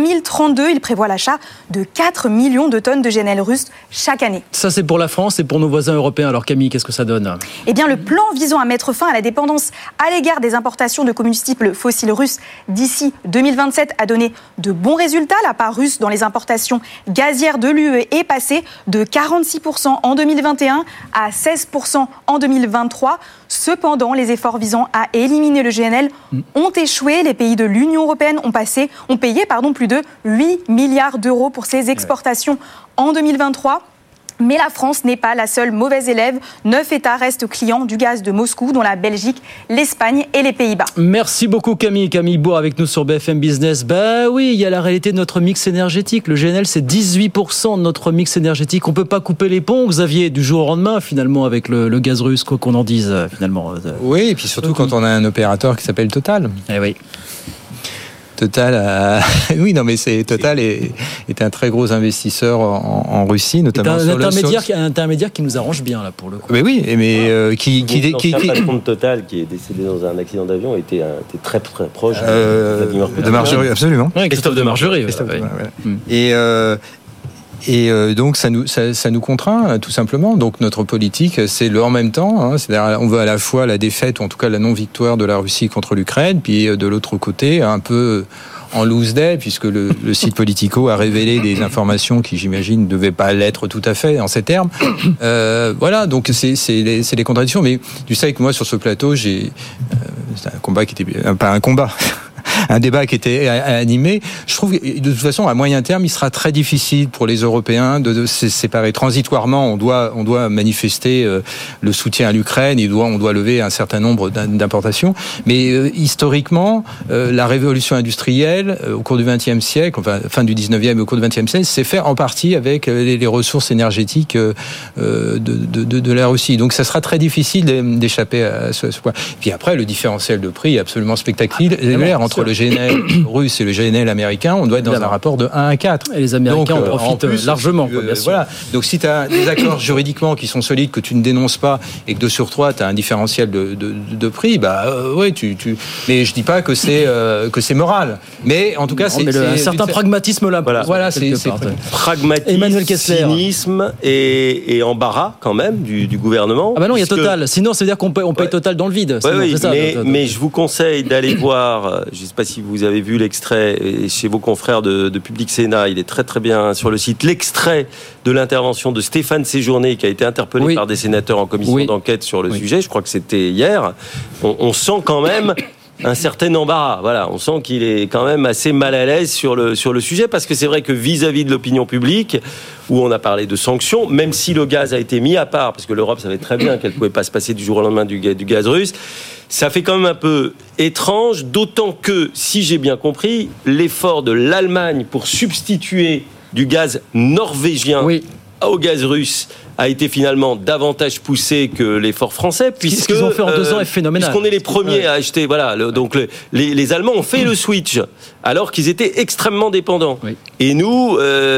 2032. Il prévoit l'achat de 4 millions de tonnes de GNL russe chaque année. Ça, c'est pour la France et pour nos voisins européens. Alors Camille, qu'est-ce que ça donne ? Eh bien, le plan visant à mettre fin à la dépendance à l'égard des importations de combustibles fossiles russes d'ici 2027 a donné de bons résultats. La part russe dans les importations gazières de l'UE est passée de 46% en 2021 à 16% en 2023. Cependant, les efforts visant à éliminer le GNL ont échoué. Les pays de l'Union européenne ont payé plus de 8 milliards d'euros pour ces exportations en 2023. Mais la France n'est pas la seule mauvaise élève. 9 États restent clients du gaz de Moscou, dont la Belgique, l'Espagne et les Pays-Bas. Merci beaucoup Camille. Camille Bourg avec nous sur BFM Business. Oui, il y a la réalité de notre mix énergétique. Le GNL, c'est 18% de notre mix énergétique. On ne peut pas couper les ponts, Xavier, du jour au lendemain, finalement, avec le gaz russe, quoi qu'on en dise, finalement. Oui, et puis surtout quand on a un opérateur qui s'appelle Total. Eh oui. Total, oui, non, mais Total est un très gros investisseur en Russie, notamment sur un intermédiaire qui nous arrange bien là pour le coup. Mais oui, mais qui patron de Total qui est décédé dans un accident d'avion était très très proche de Marjorie, absolument. Ouais, Christophe de Margerie. Et donc ça nous contraint tout simplement. Donc notre politique, c'est le en même temps. C'est-à-dire on veut à la fois la défaite ou en tout cas la non-victoire de la Russie contre l'Ukraine, puis de l'autre côté un peu en loose day, puisque le site Politico a révélé des informations qui, j'imagine, ne devaient pas l'être tout à fait en ces termes. Voilà, donc c'est les contradictions. Mais tu sais que moi sur ce plateau, c'est un combat qui était pas un combat. un débat qui était animé. Je trouve que de toute façon, à moyen terme, il sera très difficile pour les Européens de se séparer. Transitoirement, on doit manifester le soutien à l'Ukraine, on doit lever un certain nombre d'importations. Mais historiquement, la révolution industrielle au cours du XXe siècle, enfin fin du XIXe et au cours du XXe siècle, s'est fait en partie avec les ressources énergétiques de la Russie. Donc ça sera très difficile d'échapper à ce point. Puis après, le différentiel de prix est absolument spectaculaire entre le GNL russe et le GNL américain. On doit être dans un rapport de 1 à 4. Et les Américains en profitent largement. Bien sûr. Voilà. Donc si tu as des accords juridiquement qui sont solides, que tu ne dénonces pas, et que de surcroît tu as un différentiel de prix, ouais, mais je dis pas que c'est moral. Mais en tout cas, c'est un certain pragmatisme là. Voilà, c'est pragmatisme, cynisme et embarras quand même du gouvernement. Ah bah non, il y a Total. Sinon, ça veut dire qu'on paye Total dans le vide. Oui, mais je vous conseille d'aller voir. Je ne sais pas si vous avez vu l'extrait chez vos confrères de Public Sénat. Il est très très bien sur le site. L'extrait de l'intervention de Stéphane Séjourné, qui a été interpellé par des sénateurs en commission d'enquête sur le sujet. Je crois que c'était hier. On sent quand même un certain embarras. Voilà, on sent qu'il est quand même assez mal à l'aise sur le sujet, parce que c'est vrai que vis-à-vis de l'opinion publique, où on a parlé de sanctions, même si le gaz a été mis à part, parce que l'Europe savait très bien qu'elle ne pouvait pas se passer du jour au lendemain du gaz russe, ça fait quand même un peu étrange, d'autant que, si j'ai bien compris, l'effort de l'Allemagne pour substituer du gaz norvégien au gaz russe a été finalement davantage poussé que l'effort français, puisque ce qu'ils ont fait en 2 ans est phénoménal. Puisqu'on est les premiers à acheter, voilà. Donc les Allemands ont fait le switch, alors qu'ils étaient extrêmement dépendants. Et nous,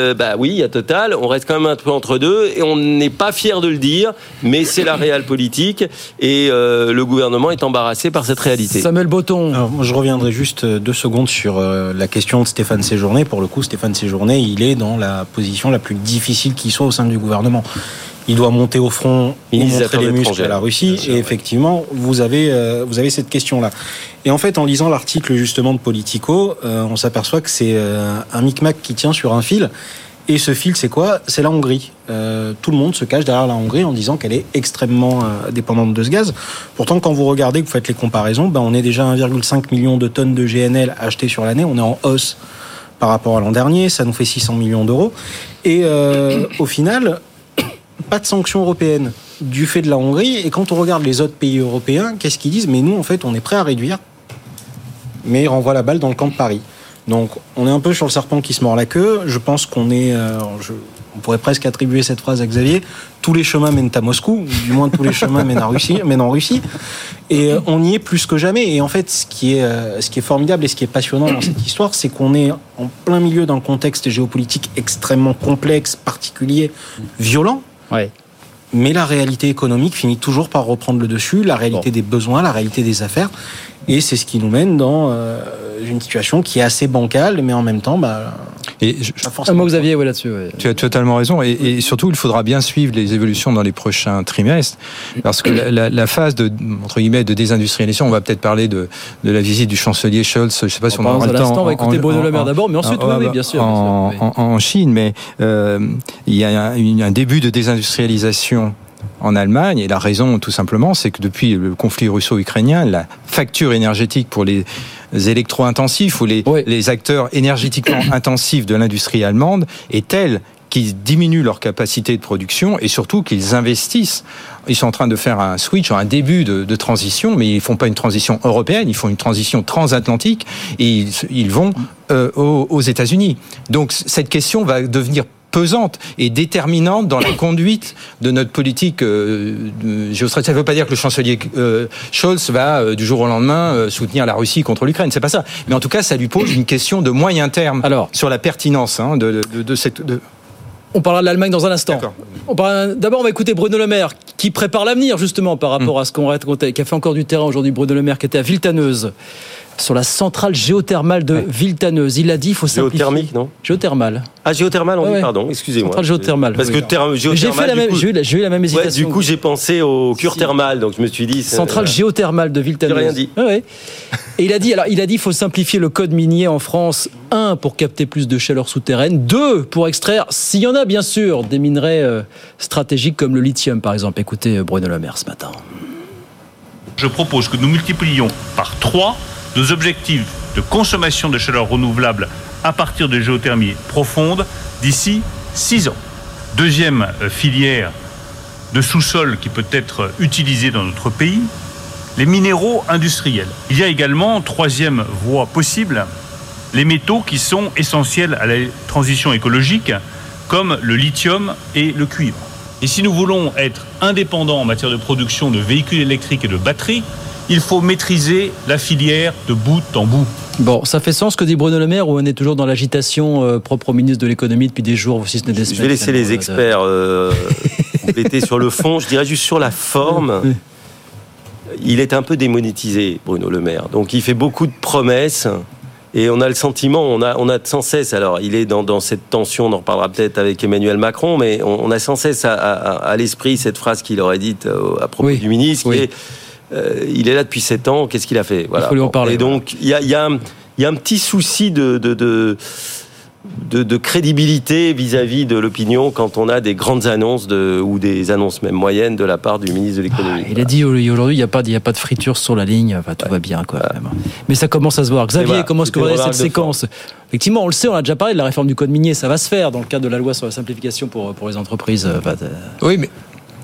à Total, on reste quand même un peu entre deux, et on n'est pas fiers de le dire, mais c'est la réelle politique, et le gouvernement est embarrassé par cette réalité. Samuel Botton. Alors, je reviendrai juste 2 secondes sur la question de Stéphane Séjourné. Pour le coup, Stéphane Séjourné, il est dans la position la plus difficile qui soit au sein du gouvernement. Il doit monter au front et montrer les muscles à la Russie. Et effectivement, vous avez cette question-là. Et en fait, en lisant l'article justement de Politico, on s'aperçoit que c'est un micmac qui tient sur un fil. Et ce fil, c'est quoi ? C'est la Hongrie. Tout le monde se cache derrière la Hongrie en disant qu'elle est extrêmement dépendante de ce gaz. Pourtant, quand vous regardez, que vous faites les comparaisons, on est déjà à 1,5 million de tonnes de GNL achetées sur l'année. On est en hausse par rapport à l'an dernier. Ça nous fait 600 millions d'euros. Et au final, pas de sanctions européennes du fait de la Hongrie. Et quand on regarde les autres pays européens, qu'est-ce qu'ils disent ? Mais nous, en fait, on est prêt à réduire, mais ils renvoient la balle dans le camp de Paris. Donc, on est un peu sur le serpent qui se mord la queue. Je pense qu'on est... on pourrait presque attribuer cette phrase à Xavier. Tous les chemins mènent à Moscou, du moins tous les chemins mènent en Russie. Et on y est plus que jamais. Et en fait, ce qui est formidable et ce qui est passionnant dans cette histoire, c'est qu'on est en plein milieu d'un contexte géopolitique extrêmement complexe, particulier, violent. Mais la réalité économique finit toujours par reprendre le dessus, la réalité des besoins, la réalité des affaires. Et c'est ce qui nous mène dans une situation qui est assez bancale, mais en même temps, un mot Xavier, là-dessus. Tu as totalement raison. Et surtout, il faudra bien suivre les évolutions dans les prochains trimestres, parce que la phase entre guillemets de désindustrialisation, on va peut-être parler de la visite du chancelier Scholz. Je ne sais pas si on aura le temps. On va écouter Bruno Le Maire d'abord, mais ensuite, bien sûr. En Chine, mais il y a un début de désindustrialisation en Allemagne, et la raison tout simplement, c'est que depuis le conflit russo-ukrainien, la facture énergétique pour les électro-intensifs ou les acteurs énergétiquement intensifs de l'industrie allemande est telle qu'ils diminuent leur capacité de production et surtout qu'ils investissent. Ils sont en train de faire un switch, un début de transition, mais ils ne font pas une transition européenne, ils font une transition transatlantique et ils vont aux États-Unis. Donc cette question va devenir pesante et déterminante dans la conduite de notre politique géostratégique. Ça ne veut pas dire que le chancelier Scholz va du jour au lendemain soutenir la Russie contre l'Ukraine, c'est pas ça. Mais en tout cas, ça lui pose une question de moyen terme sur la pertinence de cette... On parlera de l'Allemagne dans un instant. D'abord, on va écouter Bruno Le Maire, qui prépare l'avenir, justement, par rapport à ce qu'on racontait, qui a fait encore du terrain aujourd'hui. Bruno Le Maire, qui était à Villetaneuse, sur la centrale géothermale de Villetaneuse. Il a dit, il faut simplifier. Géothermique, non ? Géothermale. Ah, géothermale, on dit, pardon, excusez-moi. Centrale géothermale. Parce que géothermale, j'ai eu la même hésitation. Du coup, j'ai pensé aux cures thermales, donc je me suis dit... Centrale géothermale de Villetaneuse. J'ai rien dit. Et il a dit, il faut simplifier le code minier en France. 1, pour capter plus de chaleur souterraine. 2, pour extraire, s'il y en a bien sûr, des minerais stratégiques comme le lithium, par exemple. Écoutez Bruno Le Maire ce matin. Je propose que nous multiplions par 3 nos objectifs de consommation de chaleur renouvelable à partir de géothermie profonde d'ici 6 ans. Deuxième filière de sous-sol qui peut être utilisée dans notre pays, les minéraux industriels. Il y a également, troisième voie possible, les métaux qui sont essentiels à la transition écologique, comme le lithium et le cuivre. Et si nous voulons être indépendants en matière de production de véhicules électriques et de batteries, il faut maîtriser la filière de bout en bout. Bon, ça fait sens ce que dit Bruno Le Maire, ou on est toujours dans l'agitation propre au ministre de l'économie depuis des jours, si ce n'est des semaines? Je vais laisser les experts compléter sur le fond. Je dirais juste sur la forme. Il est un peu démonétisé, Bruno Le Maire. Donc il fait beaucoup de promesses. Et on a le sentiment, on a sans cesse, alors il est dans cette tension, on en reparlera peut-être avec Emmanuel Macron, mais on a sans cesse à l'esprit cette phrase qu'il aurait dite à propos du ministre, qui est il est là depuis 7 ans, qu'est-ce qu'il a fait? Voilà. Il faut lui en parler. Et donc il y a un petit souci de crédibilité vis-à-vis de l'opinion quand on a des grandes annonces ou des annonces même moyennes de la part du ministre de l'économie. Il a dit aujourd'hui, il n'y a pas de friture sur la ligne, enfin, tout va bien, quoi. Mais ça commence à se voir. Xavier, comment est-ce que vous voyez cette séquence? Effectivement, on le sait, on a déjà parlé de la réforme du code minier, ça va se faire dans le cadre de la loi sur la simplification pour les entreprises. Oui, mais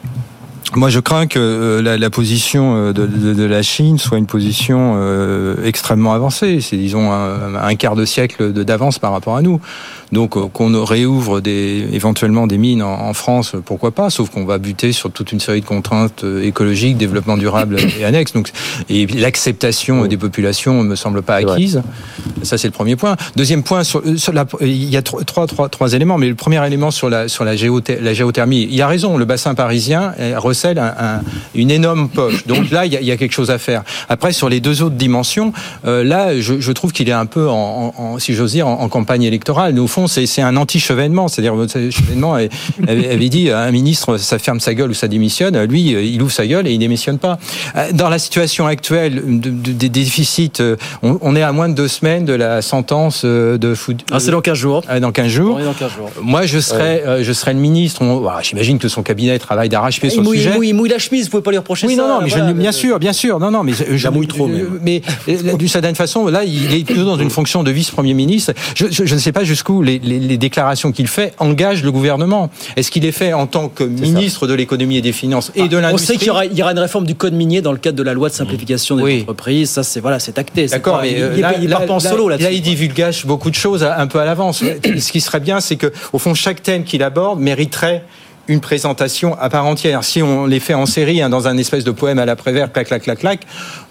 moi, je crains que la position de la Chine soit une position extrêmement avancée. C'est, disons, un quart de siècle d'avance par rapport à nous. Donc, qu'on réouvre éventuellement des mines en France, pourquoi pas, sauf qu'on va buter sur toute une série de contraintes écologiques, développement durable et annexes. Donc, et l'acceptation des populations ne me semble pas acquise. Ça, c'est le premier point. Deuxième point, il y a trois éléments, mais le premier élément sur la géothermie, il y a raison, le bassin parisien recèle une énorme poche. Donc là, il y a quelque chose à faire. Après, sur les deux autres dimensions, là, je trouve qu'il est un peu, si j'ose dire, en campagne électorale. Mais au fond, c'est un anti-Chevènement. C'est-à-dire, Chevènement avait dit un ministre, ça ferme sa gueule ou ça démissionne. Lui, il ouvre sa gueule et il démissionne pas. Dans la situation actuelle des déficits, on est à moins de 2 semaines de la sentence de foot. C'est dans 15 jours. Dans 15 jours. Moi, je serais le ministre. J'imagine que son cabinet travaille d'arrache-pied sur le sujet. Il mouille la chemise, vous pouvez pas lui reprocher ça. Non, mais bien sûr. Non, mais je mouille trop. Mais d'une certaine façon, là, il est plutôt dans une fonction de vice-premier ministre. Je ne sais pas jusqu'où les déclarations qu'il fait engagent le gouvernement. Est-ce qu'il est fait en tant que ministre de l'économie et des finances et de l'industrie? On sait qu'il y aura une réforme du code minier dans le cadre de la loi de simplification des entreprises. Ça, c'est acté. D'accord, mais il part pas en solo là-dessus. Là, il divulgage beaucoup de choses un peu à l'avance. Ce qui serait bien, c'est que, au fond, chaque thème qu'il aborde mériterait une présentation à part entière. Si on les fait en série, dans un espèce de poème à la Prévert, clac, clac, clac, clac,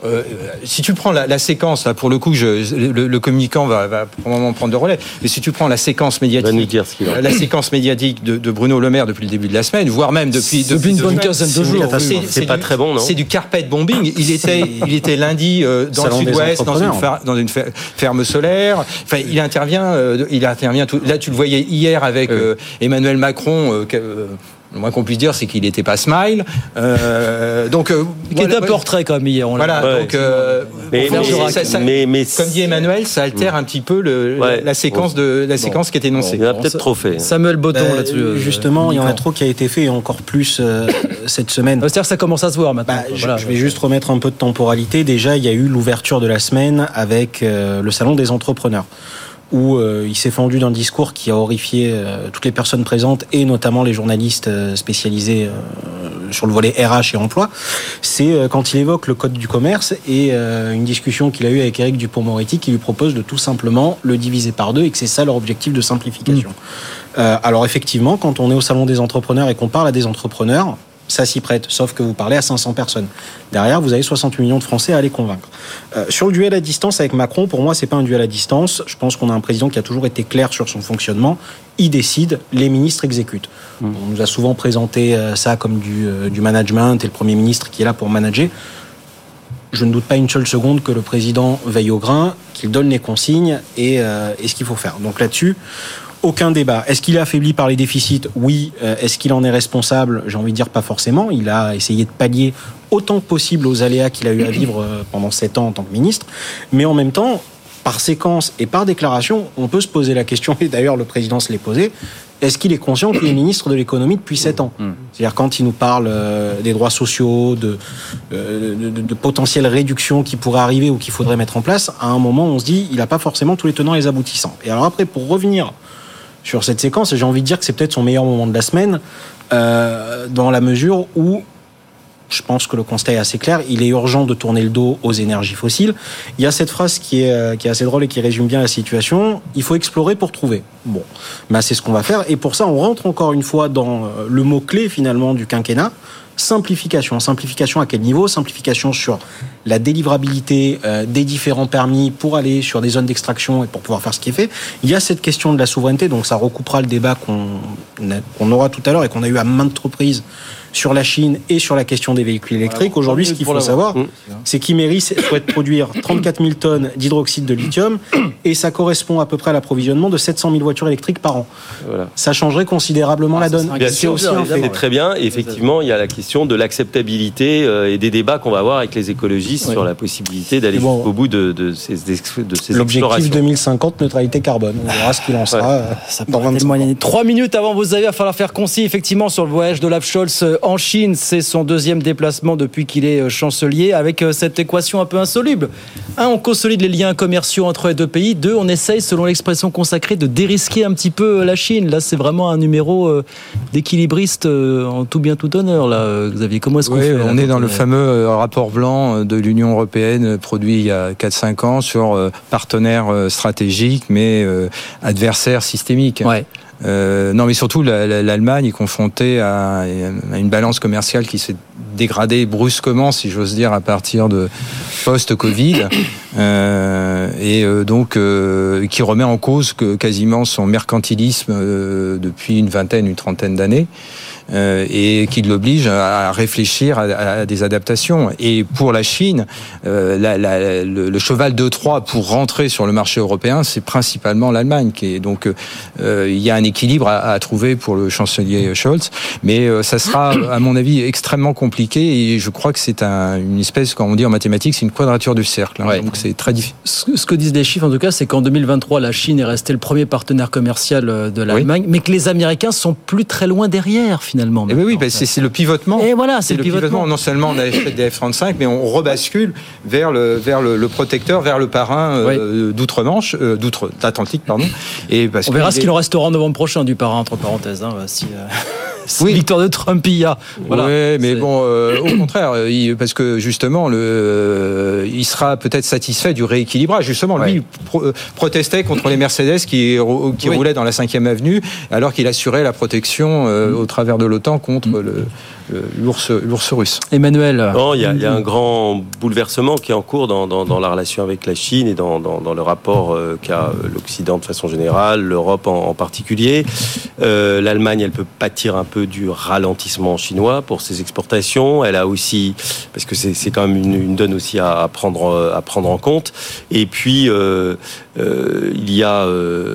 si tu prends la séquence, là, pour le coup, le communicant va probablement prendre de relais, mais si tu prends la séquence médiatique, de Bruno Le Maire depuis le début de la semaine, voire même depuis une bonne quinzaine de jours, c'est pas très bon, non? C'est du carpet bombing. Il était lundi dans le sud-ouest, dans une ferme solaire. Enfin, il intervient tout. Là, tu le voyais hier avec Emmanuel Macron. Le moins qu'on puisse dire, c'est qu'il n'était pas smile. Il était un peu retrait quand même hier. Comme dit Emmanuel, ça altère un petit peu la séquence qui est énoncée. Il a peut-être trop fait. Samuel Botton là-dessus. Justement, il y en a trop qui a été fait et encore plus cette semaine. C'est-à-dire que ça commence à se voir maintenant. Je vais juste remettre un peu de temporalité. Déjà, il y a eu l'ouverture de la semaine avec le salon des entrepreneurs, où il s'est fendu d'un discours qui a horrifié toutes les personnes présentes et notamment les journalistes spécialisés sur le volet RH et emploi. C'est quand il évoque le code du commerce et une discussion qu'il a eue avec Éric Dupond-Moretti qui lui propose de tout simplement le diviser par 2 et que c'est ça leur objectif de simplification. Alors effectivement, quand on est au salon des entrepreneurs et qu'on parle à des entrepreneurs, ça s'y prête, sauf que vous parlez à 500 personnes. Derrière, vous avez 68 millions de Français à les convaincre. Sur le duel à distance avec Macron, pour moi, c'est pas un duel à distance. Je pense qu'on a un président qui a toujours été clair sur son fonctionnement. Il décide, les ministres exécutent. On nous a souvent présenté ça comme du management et le Premier ministre qui est là pour manager. Je ne doute pas une seule seconde que le président veille au grain, qu'il donne les consignes et ce qu'il faut faire. Donc là-dessus, aucun débat. Est-ce qu'il est affaibli par les déficits? Oui. Est-ce qu'il en est responsable? J'ai envie de dire pas forcément. Il a essayé de pallier autant que possible aux aléas qu'il a eu à vivre pendant 7 ans en tant que ministre. Mais en même temps, par séquence et par déclaration, on peut se poser la question, et d'ailleurs le président se l'est posé, est-ce qu'il est conscient qu'il est ministre de l'économie depuis 7 ans ? C'est-à-dire quand il nous parle des droits sociaux, de potentielles réductions qui pourraient arriver ou qu'il faudrait mettre en place, à un moment on se dit il n'a pas forcément tous les tenants et les aboutissants. Et alors après, pour revenir sur cette séquence, j'ai envie de dire que c'est peut-être son meilleur moment de la semaine, dans la mesure où je pense que le constat est assez clair. Il est urgent de tourner le dos aux énergies fossiles. Il y a cette phrase qui est assez drôle et qui résume bien la situation. Il faut explorer pour trouver. Bon, ben c'est ce qu'on va faire. Et pour ça, on rentre encore une fois dans le mot-clé finalement du quinquennat. Simplification. Simplification à quel niveau ? Simplification sur la délivrabilité des différents permis pour aller sur des zones d'extraction et pour pouvoir faire ce qui est fait. Il y a cette question de la souveraineté, donc ça recoupera le débat qu'on aura tout à l'heure et qu'on a eu à maintes reprises sur la Chine et sur la question des véhicules électriques. Aujourd'hui, ce qu'il faut savoir, c'est qu'Imerys souhaite produire 34 000 tonnes d'hydroxyde de lithium et ça correspond à peu près à l'approvisionnement de 700 000 voitures électriques par an. Voilà. Ça changerait considérablement la donne. Bien sûr, c'est très bien. Et effectivement, il y a la question de l'acceptabilité et des débats qu'on va avoir avec les écologistes sur la possibilité d'aller jusqu'au bout de ces explorations. L'objectif 2050, neutralité carbone. On verra ce qu'il en sera. Ça dans 3 minutes avant vos avis, il va falloir faire concis effectivement sur le voyage d'Olaf Scholz en Chine. C'est son 2e déplacement depuis qu'il est chancelier, avec cette équation un peu insoluble. 1, on consolide les liens commerciaux entre les deux pays. 2, on essaye, selon l'expression consacrée, de dérisquer un petit peu la Chine. Là, c'est vraiment un numéro d'équilibriste en tout bien tout honneur. Là, Xavier, comment est-ce qu'on fait ? On est dans le fameux rapport blanc de l'Union européenne produit il y a 4-5 ans sur partenaire stratégique mais adversaire systémique. Ouais. Non, mais surtout l'Allemagne est confrontée à une balance commerciale qui s'est dégradée brusquement, si j'ose dire, à partir de post-Covid, et donc qui remet en cause quasiment son mercantilisme depuis une trentaine d'années. Et qui l'oblige à réfléchir à des adaptations. Et pour la Chine, le cheval de Troie pour rentrer sur le marché européen, c'est principalement l'Allemagne. Donc il y a un équilibre à trouver pour le chancelier Scholz, mais ça sera, à mon avis, extrêmement compliqué. Et je crois que c'est une espèce, comme on dit en mathématiques, c'est une quadrature du cercle. Ouais. Donc c'est très difficile. Ce que disent les chiffres, en tout cas, c'est qu'en 2023, la Chine est restée le premier partenaire commercial de l'Allemagne, mais que les Américains sont plus très loin derrière, finalement. Oui, c'est le pivotement. Et voilà, c'est le pivotement. Non seulement on a fait des F-35, mais on rebascule vers le protecteur, vers le parrain d'outre-Manche, d'Atlantique, pardon. Et parce on verra ce qu'il en restera en novembre prochain du parrain, entre parenthèses, si victoire de Trump il y a. Voilà. Oui, mais bon, au contraire, parce que justement, il sera peut-être satisfait du rééquilibrage. Justement, lui, protestait contre les Mercedes qui roulaient dans la 5e avenue, alors qu'il assurait la protection au travers de l'OTAN contre l'ours russe. Emmanuel. Non, il y a un grand bouleversement qui est en cours dans la relation avec la Chine et dans le rapport qu'a l'Occident de façon générale, l'Europe en particulier. L'Allemagne, elle peut pâtir un peu du ralentissement chinois pour ses exportations. Elle a aussi, parce que c'est quand même une donne aussi à prendre en compte. Et puis il y a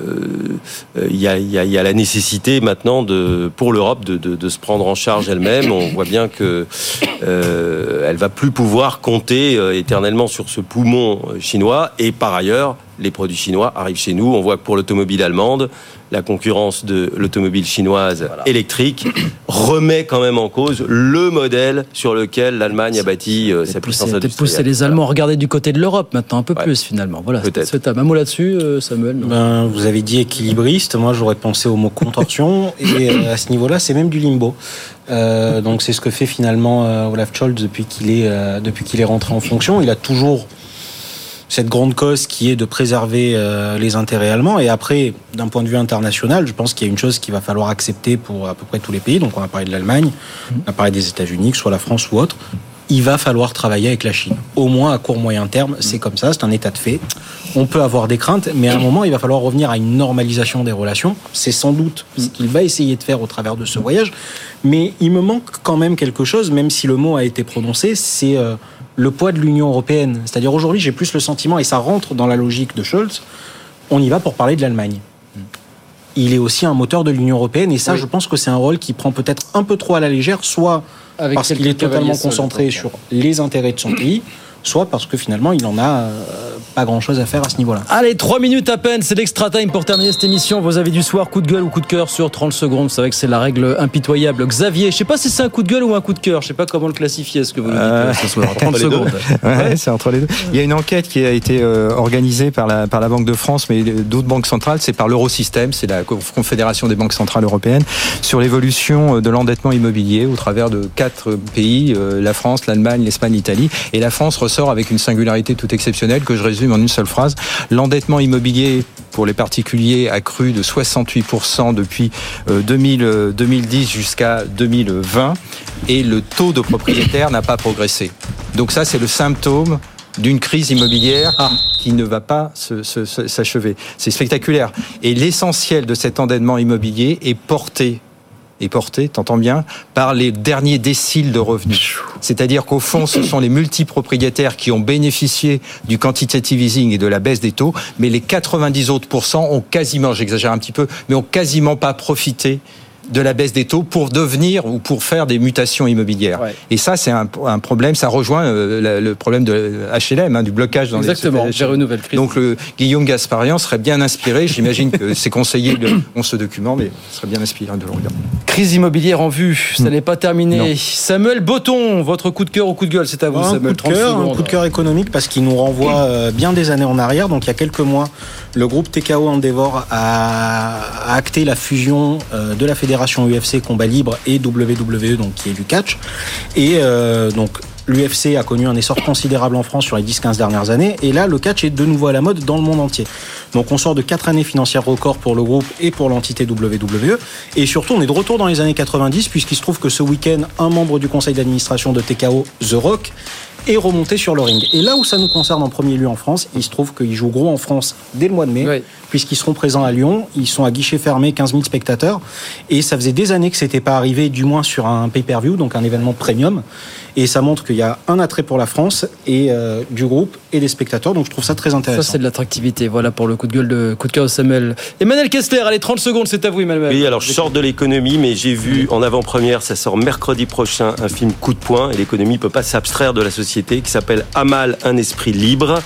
la nécessité maintenant pour l'Europe de se prendre en charge elle-même. On voit bien que elle va plus pouvoir compter éternellement sur ce poumon chinois. Et par ailleurs, les produits chinois arrivent chez nous. On voit que pour l'automobile allemande, la concurrence de l'automobile chinoise électrique remet quand même en cause le modèle sur lequel l'Allemagne a bâti sa puissance industrielle. Peut-être pousser les Allemands à regarder du côté de l'Europe maintenant un peu plus finalement. Voilà, c'est un mot là-dessus, Samuel. Vous avez dit équilibriste, moi j'aurais pensé au mot contorsion et à ce niveau-là c'est même du limbo. Donc c'est ce que fait finalement Olaf Scholz depuis qu'il est rentré en fonction. Il a toujours cette grande cause qui est de préserver les intérêts allemands. Et après, d'un point de vue international, je pense qu'il y a une chose qu'il va falloir accepter pour à peu près tous les pays. Donc on a parlé de l'Allemagne, on a parlé des États-Unis, que ce soit la France ou autre. Il va falloir travailler avec la Chine. Au moins à court moyen terme, c'est comme ça, c'est un état de fait. On peut avoir des craintes, mais à un moment, il va falloir revenir à une normalisation des relations. C'est sans doute ce qu'il va essayer de faire au travers de ce voyage. Mais il me manque quand même quelque chose, même si le mot a été prononcé, c'est le poids de l'Union européenne. C'est-à-dire aujourd'hui, j'ai plus le sentiment, et ça rentre dans la logique de Scholz, on y va pour parler de l'Allemagne. Il est aussi un moteur de l'Union européenne, et ça, je pense que c'est un rôle qui prend peut-être un peu trop à la légère, soit parce qu'il est totalement concentré sur les intérêts de son pays, soit parce que finalement il en a pas grand-chose à faire à ce niveau-là. Allez, 3 minutes à peine, c'est l'extra time pour terminer cette émission. Vos avis du soir, coup de gueule ou coup de cœur sur 30 secondes. Vous savez que c'est la règle impitoyable. Xavier, je sais pas si c'est un coup de gueule ou un coup de cœur. Je sais pas comment le classifier, ce que vous nous dites ce soir. 30 secondes. Ouais, c'est entre les deux. Il y a une enquête qui a été organisée par la Banque de France, mais d'autres banques centrales, c'est par l'Eurosystème, c'est la Confédération des banques centrales européennes, sur l'évolution de l'endettement immobilier au travers de 4 pays, la France, l'Allemagne, l'Espagne, l'Italie. Et la France ressort avec une singularité toute exceptionnelle que je résume en une seule phrase. L'endettement immobilier pour les particuliers a cru de 68% depuis 2010 jusqu'à 2020 et le taux de propriétaires n'a pas progressé. Donc ça, c'est le symptôme d'une crise immobilière qui ne va pas s'achever. C'est spectaculaire. Et l'essentiel de cet endettement immobilier est porté, t'entends bien, par les derniers déciles de revenus. C'est-à-dire qu'au fond, ce sont les multipropriétaires qui ont bénéficié du quantitative easing et de la baisse des taux, mais les 90 autres % ont quasiment, j'exagère un petit peu, mais ont quasiment pas profité de la baisse des taux pour devenir ou pour faire des mutations immobilières. Ouais. Et ça, c'est un problème. Ça rejoint le problème de HLM, du blocage dans Exactement, vers une nouvelle crise. Donc, Guillaume Gasparian serait bien inspiré. J'imagine que ses conseillers ont ce document, mais serait bien inspiré de le regarder. Crise immobilière en vue, ça n'est pas terminé. Non. Samuel Botton, votre coup de cœur ou coup de gueule, c'est à vous, Samuel. Un coup de cœur économique parce qu'il nous renvoie bien des années en arrière. Donc, il y a quelques mois, le groupe TKO Endeavor a acté la fusion de la fédération UFC Combat Libre et WWE, donc qui est du catch. Et donc l'UFC a connu un essor considérable en France sur les 10-15 dernières années. Et là, le catch est de nouveau à la mode dans le monde entier. Donc on sort de 4 années financières records pour le groupe et pour l'entité WWE. Et surtout, on est de retour dans les années 90, puisqu'il se trouve que ce week-end, un membre du conseil d'administration de TKO, The Rock, est remonté sur le ring. Et là où ça nous concerne en premier lieu en France, il se trouve qu'ils jouent gros en France dès le mois de mai, puisqu'ils seront présents à Lyon. Ils sont à guichet fermé, 15 000 spectateurs. Et ça faisait des années que c'était pas arrivé, du moins sur un pay-per-view, donc un événement premium. Et ça montre qu'il y a un attrait pour la France et du groupe et des spectateurs. Donc je trouve ça très intéressant. Ça, c'est de l'attractivité. Voilà pour le coup de gueule, coup de cœur de Samuel. Emmanuel Kessler, allez, 30 secondes, c'est à vous, Emmanuel. Oui, alors je sors de l'économie, mais j'ai vu en avant-première, ça sort mercredi prochain, un film coup de poing. Et l'économie ne peut pas s'abstraire de la société, qui s'appelle Amal, un esprit libre.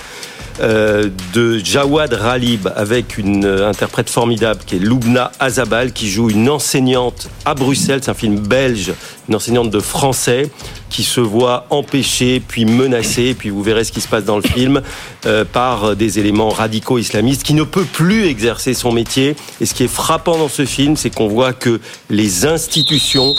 De Jawad Ralib avec une interprète formidable qui est Loubna Azabal qui joue une enseignante à Bruxelles, c'est un film belge, une enseignante de français qui se voit empêchée puis menacée, puis vous verrez ce qui se passe dans le film, par des éléments radicaux islamistes qui ne peut plus exercer son métier. Et ce qui est frappant dans ce film, c'est qu'on voit que les institutions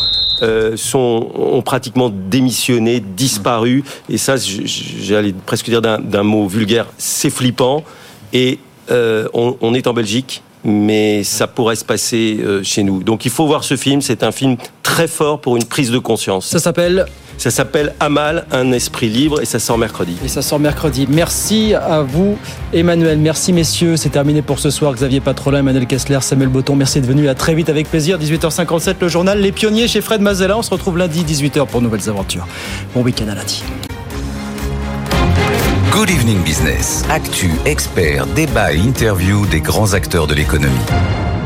ont pratiquement démissionné, disparu. Et ça, j'allais presque dire d'un mot vulgaire, c'est flippant. Et on est en Belgique, mais ça pourrait se passer chez nous. Donc il faut voir ce film, c'est un film très fort pour une prise de conscience. Ça s'appelle Amal, un esprit libre, et ça sort mercredi. Merci à vous, Emmanuel. Merci, messieurs. C'est terminé pour ce soir. Xavier Patrolin, Emmanuel Kessler, Samuel Botton. Merci d'être venus. À très vite, avec plaisir. 18h57, le journal Les Pionniers chez Fred Mazella. On se retrouve lundi, 18h, pour nouvelles aventures. Bon week-end à lundi. Good Evening Business. Actu, experts, débat et interview des grands acteurs de l'économie.